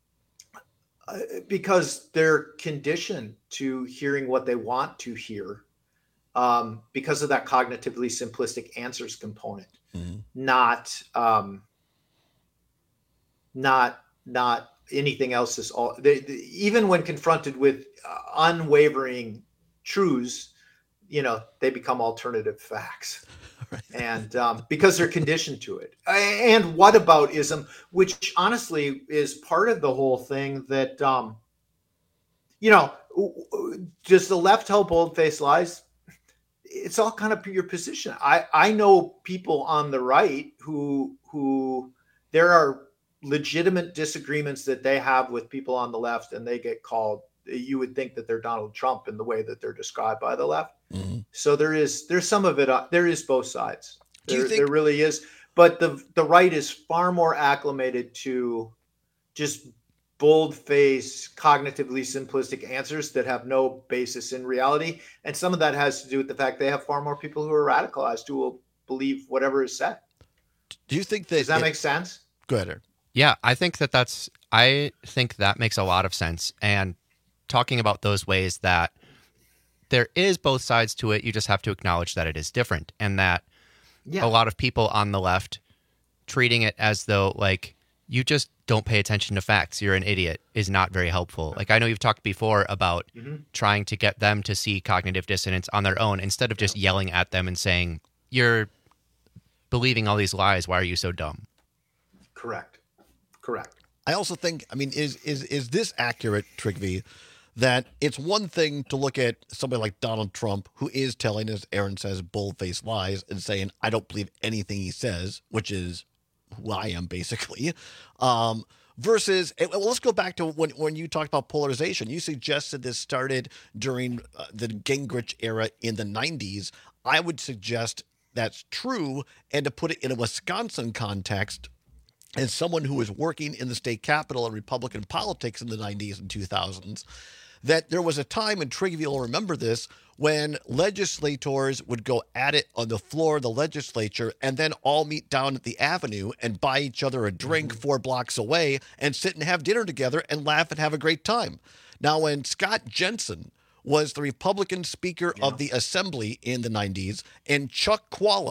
Speaker 3: Because they're conditioned to hearing what they want to hear because of that cognitively simplistic answers component, not anything else. Is all even when confronted with unwavering truths, they become alternative facts. Right. And because they're conditioned to it. And whataboutism, which honestly is part of the whole thing that, does the left tell bold-faced lies? It's all kind of your position. I know people on the right who there are legitimate disagreements that they have with people on the left, and they get called, you would think that they're Donald Trump in the way that they're described by the left. So there's some of it. There is both sides. There really is. But the right is far more acclimated to just bold-faced, cognitively simplistic answers that have no basis in reality. And some of that has to do with the fact they have far more people who are radicalized who will believe whatever is said.
Speaker 14: Do you think that...
Speaker 3: Does that make sense?
Speaker 14: Go ahead, Aaron.
Speaker 12: Yeah, I think that makes a lot of sense. And talking about those ways that there is both sides to it, you just have to acknowledge that it is different, and that a lot of people on the left treating it as though like you just don't pay attention to facts, you're an idiot, is not very helpful. Like I know you've talked before about trying to get them to see cognitive dissonance on their own instead of just yelling at them and saying, you're believing all these lies, why are you so dumb?
Speaker 3: Correct.
Speaker 14: I also think, is this accurate, Trygve, that it's one thing to look at somebody like Donald Trump, who is telling, as Aaron says, bold-faced lies and saying, I don't believe anything he says, which is who I am, basically, versus, let's go back to when you talked about polarization. You suggested this started during the Gingrich era in the 90s. I would suggest that's true, and to put it in a Wisconsin context, as someone who was working in the state capitol in Republican politics in the 90s and 2000s, that there was a time, and Trygve will remember this, when legislators would go at it on the floor of the legislature and then all meet down at the avenue and buy each other a drink 4 blocks away and sit and have dinner together and laugh and have a great time. Now, when Scott Jensen was the Republican Speaker of the Assembly in the 90s, and Chuck Chvala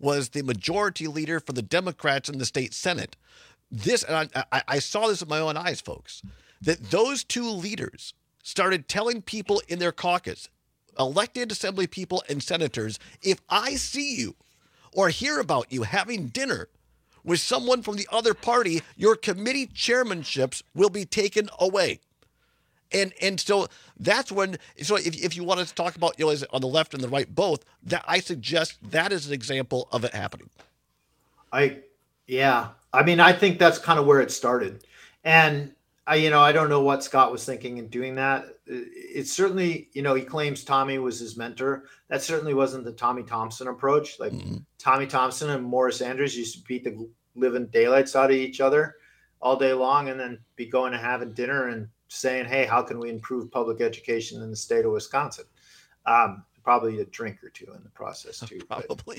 Speaker 14: was the majority leader for the Democrats in the state Senate. And I saw this with my own eyes, folks, that those two leaders started telling people in their caucus, elected assembly people and senators, if I see you or hear about you having dinner with someone from the other party, your committee chairmanships will be taken away. And so that's when, so if you want to talk about, is it on the left and the right both, that I suggest that is an example of it happening. I
Speaker 3: think that's kind of where it started. And I don't know what Scott was thinking in doing that. It's certainly, he claims Tommy was his mentor. That certainly wasn't the Tommy Thompson approach. Like Tommy Thompson and Morris Andrews used to beat the living daylights out of each other all day long and then be going and having dinner and saying, hey, how can we improve public education in the state of Wisconsin? Probably a drink or two in the process too.
Speaker 14: Probably.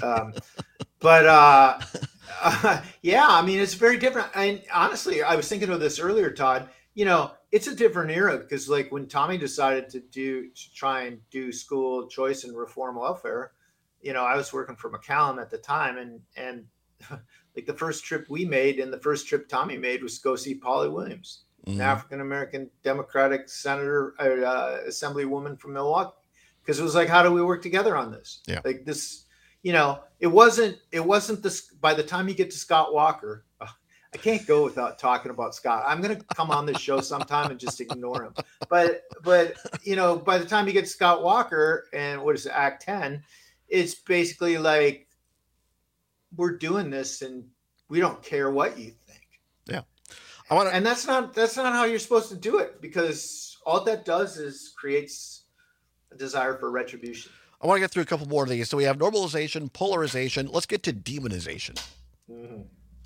Speaker 3: It's very different. And honestly, I was thinking of this earlier, Todd. It's a different era because like when Tommy decided to try and do school choice and reform welfare, I was working for McCallum at the time and like the first trip we made and the first trip Tommy made was to go see Polly Williams, an African-American Democratic senator, assemblywoman from Milwaukee. Because it was like, how do we work together on this?
Speaker 14: Yeah.
Speaker 3: Like this, it wasn't this. By the time you get to Scott Walker, I can't go without talking about Scott. I'm going to come on this show sometime and just ignore him. But by the time you get to Scott Walker and what is it, Act 10, it's basically like, we're doing this and we don't care what you think.
Speaker 14: Yeah.
Speaker 3: And that's not how you're supposed to do it, because all that does is creates a desire for retribution.
Speaker 14: I want to get through a couple more of these. So we have normalization, polarization. Let's get to demonization.
Speaker 3: Mm-hmm.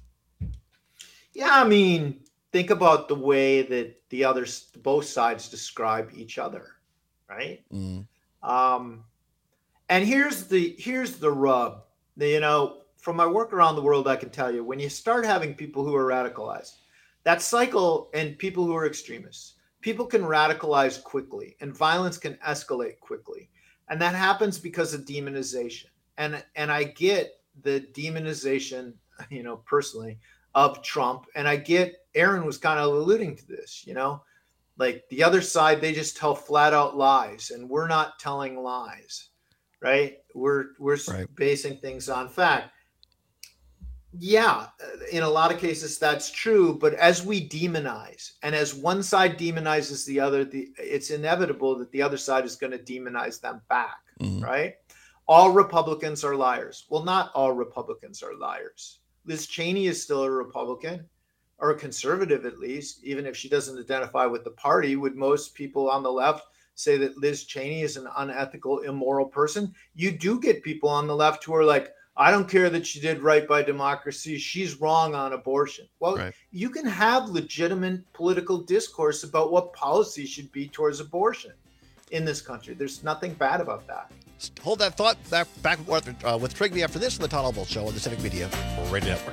Speaker 3: Yeah, think about the way that both sides describe each other, right? And here's the rub. From my work around the world, I can tell you, when you start having people who are radicalized, that cycle, and people who are extremists, people can radicalize quickly and violence can escalate quickly. And that happens because of demonization. And I get the demonization, personally, of Trump. And I get Aaron was kind of alluding to this, like the other side, they just tell flat out lies and we're not telling lies, right? We're basing things on fact. Yeah, in a lot of cases that's true, but as we demonize and as one side demonizes the other, it's inevitable that the other side is going to demonize them back, right? All Republicans are liars. Well, not all Republicans are liars. Liz Cheney is still a Republican, or a conservative at least, even if she doesn't identify with the party. Would most people on the left say that Liz Cheney is an unethical, immoral person? You do get people on the left who are like, I don't care that she did right by democracy. She's wrong on abortion. Well, You can have legitimate political discourse about what policy should be towards abortion in this country. There's nothing bad about that.
Speaker 14: Hold that thought. Back with Trigby after this on the Todd Albaugh Show on the Civic Media Radio Network.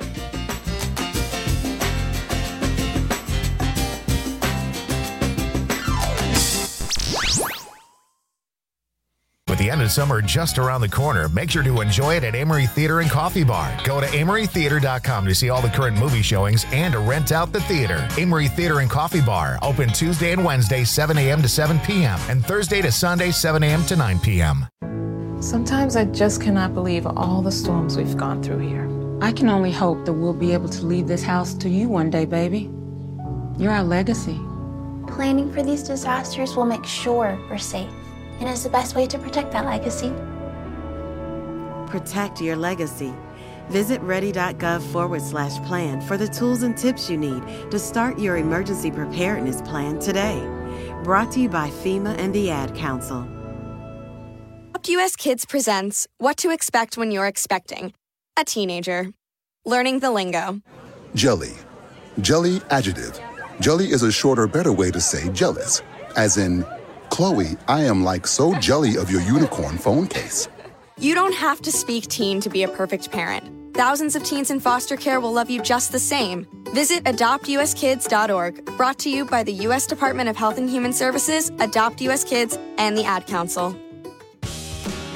Speaker 1: With the end of summer just around the corner, make sure to enjoy it at Amory Theater and Coffee Bar. Go to amorytheater.com to see all the current movie showings and to rent out the theater. Amory Theater and Coffee Bar, open Tuesday and Wednesday, 7 a.m. to 7 p.m. and Thursday to Sunday, 7 a.m. to 9 p.m.
Speaker 15: Sometimes I just cannot believe all the storms we've gone through here. I can only hope that we'll be able to leave this house to you one day, baby. You're our legacy.
Speaker 27: Planning for these disasters will make sure we're safe, and is the best way to protect that legacy.
Speaker 16: Protect your legacy. Visit ready.gov/plan for the tools and tips you need to start your emergency preparedness plan today. Brought to you by FEMA and the Ad Council.
Speaker 17: US Kids presents What to Expect When You're Expecting a Teenager. Learning the lingo.
Speaker 18: Jelly. Jelly adjective. Jelly is a shorter, better way to say jealous. As in, Chloe, I am like so jelly of your unicorn phone case.
Speaker 17: You don't have to speak teen to be a perfect parent. Thousands of teens in foster care will love you just the same. Visit adoptuskids.org. Brought to you by the U.S. Department of Health and Human Services, Adopt U.S. Kids, and the Ad Council.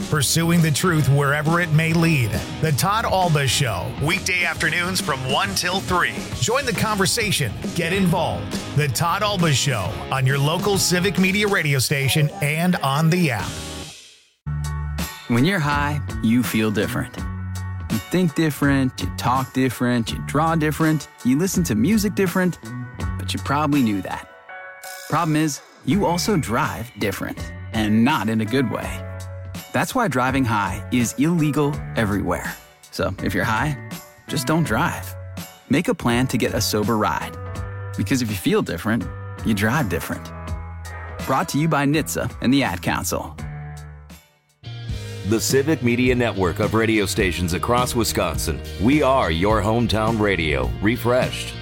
Speaker 1: pursuing the truth wherever it may lead. The Todd Alba Show, weekday afternoons from 1 till 3. Join the conversation. Get involved. The Todd Alba Show on your local Civic Media radio station and on the app.
Speaker 2: When you're high, you feel different. You think different, you talk different, you draw different, you listen to music different, but you probably knew that. Problem is, you also drive different, and not in a good way. That's why driving high is illegal everywhere. So if you're high, just don't drive. Make a plan to get a sober ride. Because if you feel different, you drive different. Brought to you by NHTSA and the Ad Council.
Speaker 4: The Civic Media Network of radio stations across Wisconsin. We are your hometown radio, refreshed.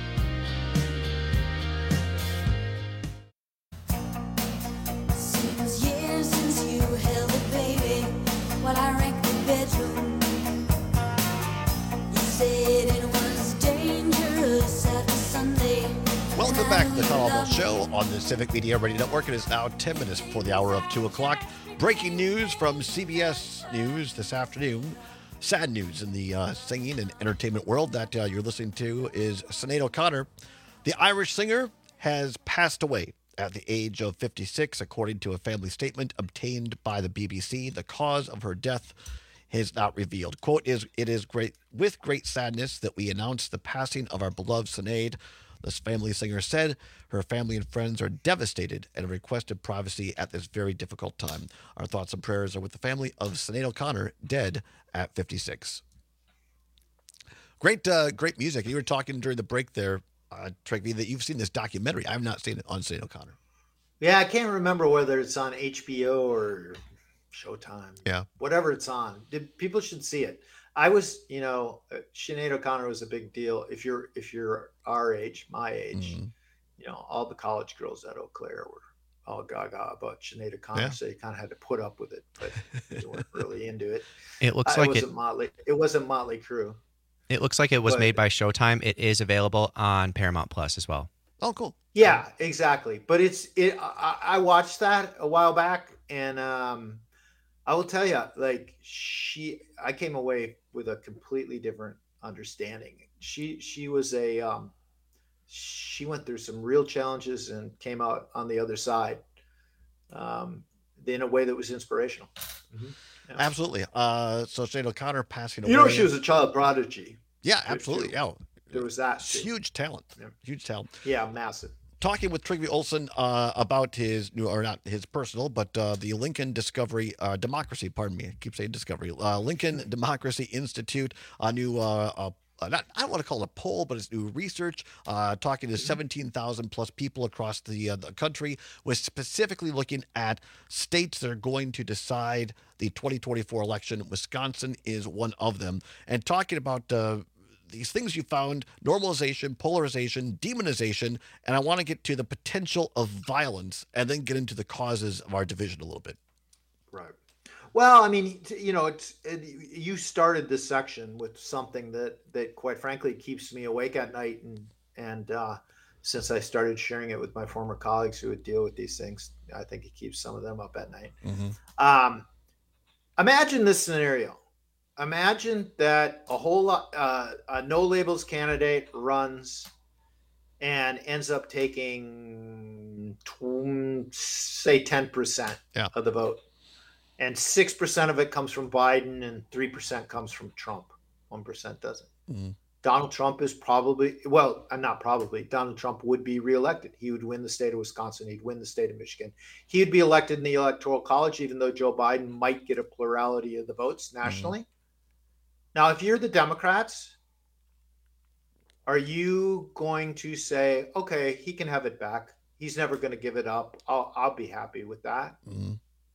Speaker 14: Welcome back to the Todd Alba Show on the Civic Media Radio Network. It is now 10 minutes before the hour of 2 o'clock. Breaking news from CBS News this afternoon. Sad news in the singing and entertainment world that you're listening to is Sinead O'Connor. The Irish singer has passed away at the age of 56, according to a family statement obtained by the BBC. The cause of her death is not revealed. Quote, it is with great sadness that we announce the passing of our beloved Sinead. This family singer said her family and friends are devastated and have requested privacy at this very difficult time. Our thoughts and prayers are with the family of Sinead O'Connor, dead at 56. Great music. You were talking during the break there, Trigby, that you've seen this documentary. I have not seen it on Sinead O'Connor.
Speaker 3: Yeah, I can't remember whether it's on HBO or Showtime.
Speaker 14: Yeah.
Speaker 3: Whatever it's on. People should see it. I was, Sinead O'Connor was a big deal. If you're our age, my age, all the college girls at Eau Claire were all gaga about Sinead O'Connor, so you kind of had to put up with it, but you weren't really into it.
Speaker 12: It looks like
Speaker 3: it wasn't Motley Crue.
Speaker 12: It looks like it was made by Showtime. It is available on Paramount Plus as well.
Speaker 14: Oh, cool.
Speaker 3: Yeah, exactly. But I watched that a while back, and I will tell you, I came away with a completely different understanding. She was she went through some real challenges and came out on the other side in a way that was inspirational. Mm-hmm. Yeah.
Speaker 14: Absolutely. So Sinead O'Connor passing away.
Speaker 3: She was a child prodigy.
Speaker 14: Yeah, absolutely. Yeah.
Speaker 3: There was that.
Speaker 14: Huge talent. Yeah. Huge talent.
Speaker 3: Yeah, massive.
Speaker 14: Talking with Trygve Olsen about his new, or not his personal, but the Lincoln Democracy, pardon me, I keep saying Discovery, Lincoln Democracy Institute, a new, I don't want to call it a poll, but it's new research, talking to 17,000 plus people across the country, was specifically looking at states that are going to decide the 2024 election. Wisconsin is one of them, and talking about these things you found: normalization, polarization, demonization, and I want to get to the potential of violence and then get into the causes of our division a little bit.
Speaker 3: Right. Well, I mean, you started this section with something that quite frankly keeps me awake at night, and since I started sharing it with my former colleagues who would deal with these things, I think it keeps some of them up at night. Mm-hmm. Imagine this scenario. Imagine that a whole lot, a no labels candidate runs and ends up taking, say, 10% of the vote. And 6% of it comes from Biden and 3% comes from Trump. 1% doesn't. Mm-hmm. Donald Trump is Donald Trump would be reelected. He would win the state of Wisconsin. He'd win the state of Michigan. He'd be elected in the Electoral College, even though Joe Biden might get a plurality of the votes nationally. Mm-hmm. Now, if you're the Democrats, are you going to say, okay, he can have it back? He's never going to give it up. I'll be happy with that. Mm-hmm.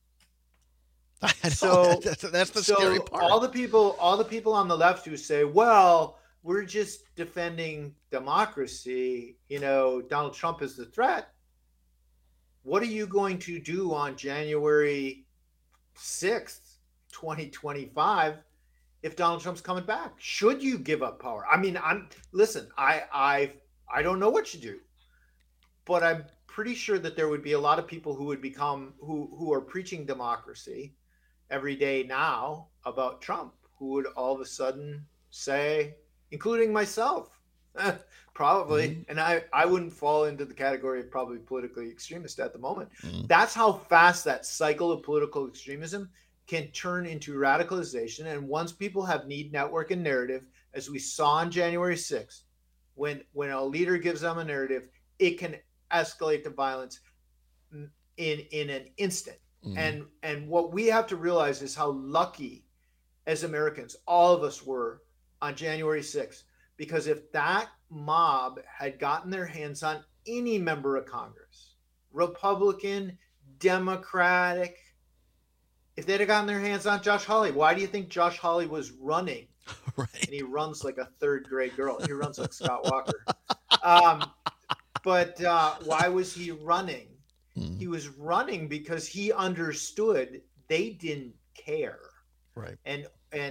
Speaker 3: So
Speaker 14: that's the scary part.
Speaker 3: All the people on the left who say, well, we're just defending democracy, Donald Trump is the threat. What are you going to do on January 6th, 2025, if Donald Trump's coming back? Should you give up power? I mean, I don't know what you do, but I'm pretty sure that there would be a lot of people who would become who are preaching democracy every day now about Trump, who would all of a sudden say, including myself, probably, and I wouldn't fall into the category of probably politically extremist at the moment. That's how fast that cycle of political extremism can turn into radicalization. And once people have need, network, and narrative, as we saw on January 6th, when a leader gives them a narrative, it can escalate to violence in an instant. And what we have to realize is how lucky as Americans, all of us were on January 6th, because if that mob had gotten their hands on any member of Congress, Republican, Democratic, if they'd have gotten their hands on Josh Hawley, why do you think Josh Hawley was running? Right. And he runs like a third grade girl. He runs like Scott Walker. But why was he running? He was running because he understood they didn't care.
Speaker 14: Right.
Speaker 3: And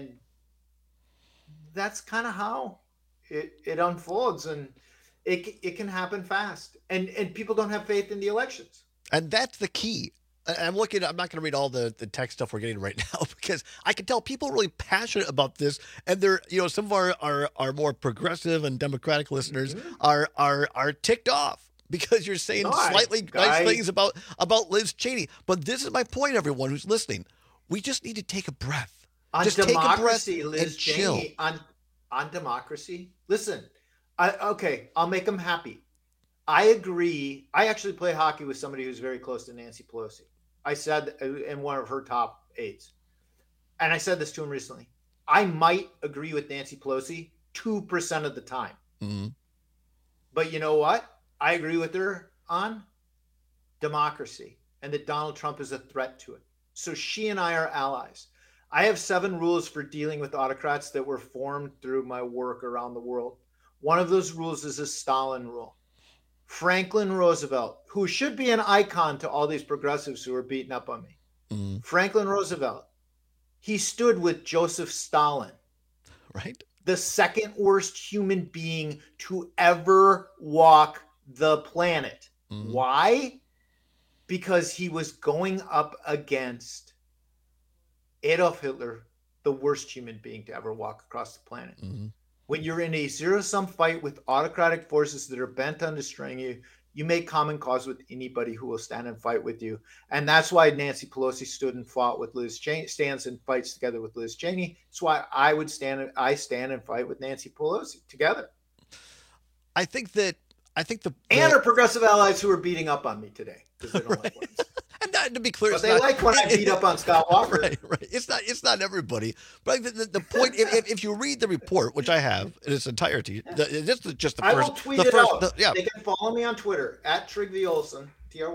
Speaker 3: that's kind of how it unfolds, and it can happen fast. And people don't have faith in the elections.
Speaker 14: And that's the key. I'm not going to read all the tech stuff we're getting right now, because I can tell people are really passionate about this, and they're, some of our more progressive and democratic listeners are ticked off because you're saying slightly nice things about Liz Cheney. But this is my point, everyone who's listening. We just need to take a breath.
Speaker 3: On
Speaker 14: just
Speaker 3: democracy,
Speaker 14: take a breath
Speaker 3: Liz
Speaker 14: and chill.
Speaker 3: Cheney, on democracy, listen, I'll make them happy. I agree. I actually play hockey with somebody who's very close to Nancy Pelosi. I said in one of her top aides, and I said this to him recently, I might agree with Nancy Pelosi 2% of the time. But you know what? I agree with her on democracy and that Donald Trump is a threat to it. So she and I are allies. I have 7 rules for dealing with autocrats that were formed through my work around the world. One of those rules is a Stalin rule. Franklin Roosevelt, who should be an icon to all these progressives who are beating up on me. Franklin Roosevelt, he stood with Joseph Stalin.
Speaker 14: Right.
Speaker 3: The second worst human being to ever walk the planet. Why? Because he was going up against Adolf Hitler, the worst human being to ever walk across the planet. When you're in a zero-sum fight with autocratic forces that are bent on destroying you, you make common cause with anybody who will stand and fight with you. And that's why Nancy Pelosi stood and fought with Liz Cheney, stands and fights together with Liz Cheney. That's why I stand and fight with Nancy Pelosi together.
Speaker 14: I think the
Speaker 3: and our progressive allies who are beating up on me today because they don't like women.
Speaker 14: And that, to be clear,
Speaker 3: but they like when I beat up on Scott Walker.
Speaker 14: Right. It's not everybody. But the point, if you read the report, which I have in its entirety, just the first.
Speaker 3: I will tweet it out. They can follow me on Twitter at Trygve Olson,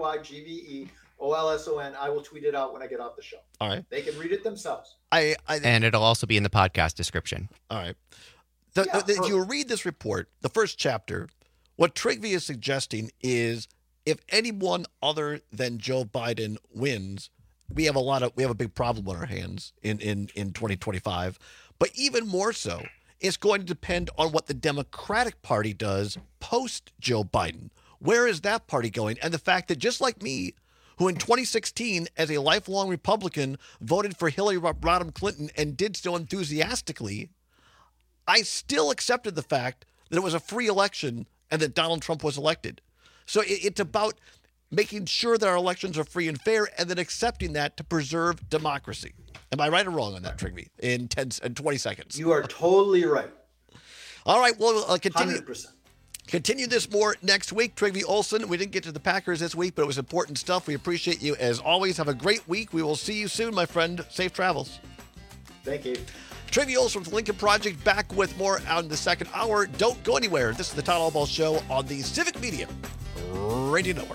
Speaker 3: TRYGVEOLSON. I will tweet it out when I get off the show.
Speaker 14: All right.
Speaker 3: They can read it themselves.
Speaker 12: And it'll also be in the podcast description.
Speaker 14: All right. If you read this report, the first chapter, what Trygve is suggesting is, if anyone other than Joe Biden wins, we have a big problem on our hands in 2025. But even more so, it's going to depend on what the Democratic Party does post Joe Biden. Where is that party going? And the fact that, just like me, who in 2016, as a lifelong Republican, voted for Hillary Rodham Clinton and did so enthusiastically, I still accepted the fact that it was a free election and that Donald Trump was elected. So it's about making sure that our elections are free and fair, and then accepting that to preserve democracy. Am I right or wrong on that, Trygve? In 20 seconds.
Speaker 3: You are totally right.
Speaker 14: All right. Well, continue.
Speaker 3: 100%.
Speaker 14: Continue this more next week. Trygve Olson. We didn't get to the Packers this week, but it was important stuff. We appreciate you as always. Have a great week. We will see you soon, my friend. Safe travels.
Speaker 3: Thank you.
Speaker 14: Trygve Olson from the Lincoln Project, back with more out in the second hour. Don't go anywhere. This is the Todd Albaugh Show on the Civic Media Radio Network.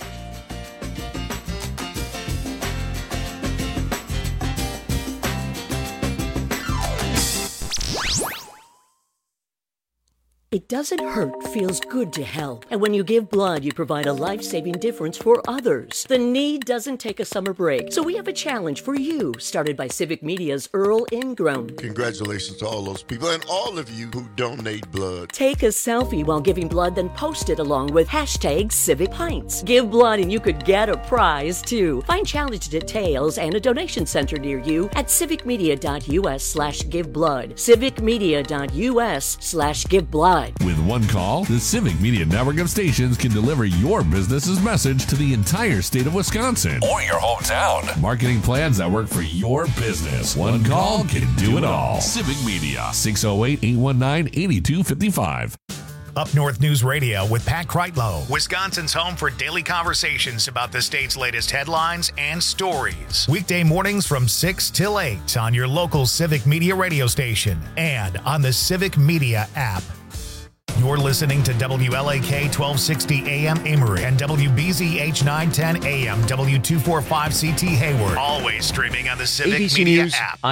Speaker 13: It doesn't hurt, feels good to help. And when you give blood, you provide a life-saving difference for others. The need doesn't take a summer break. So we have a challenge for you, started by Civic Media's Earl Ingram.
Speaker 5: Congratulations to all those people and all of you who donate blood.
Speaker 13: Take a selfie while giving blood, then post it along with #CivicPints. Give blood and you could get a prize, too. Find challenge details and a donation center near you at civicmedia.us/giveblood. civicmedia.us/giveblood.
Speaker 7: With one call, the Civic Media network of stations can deliver your business's message to the entire state of Wisconsin or your hometown. Marketing plans that work for your business. One call can do it all. Civic Media, 608-819-8255.
Speaker 1: Up North News Radio with Pat Kreitlow, Wisconsin's home for daily conversations about the state's latest headlines and stories. Weekday mornings from 6 till 8 on your local Civic Media radio station and on the Civic Media app. You're listening to WLAK 1260 AM Amory and WBZH 910 AM W245CT Hayward. Always streaming on the Civic
Speaker 8: ABC
Speaker 1: Media
Speaker 8: News
Speaker 1: app.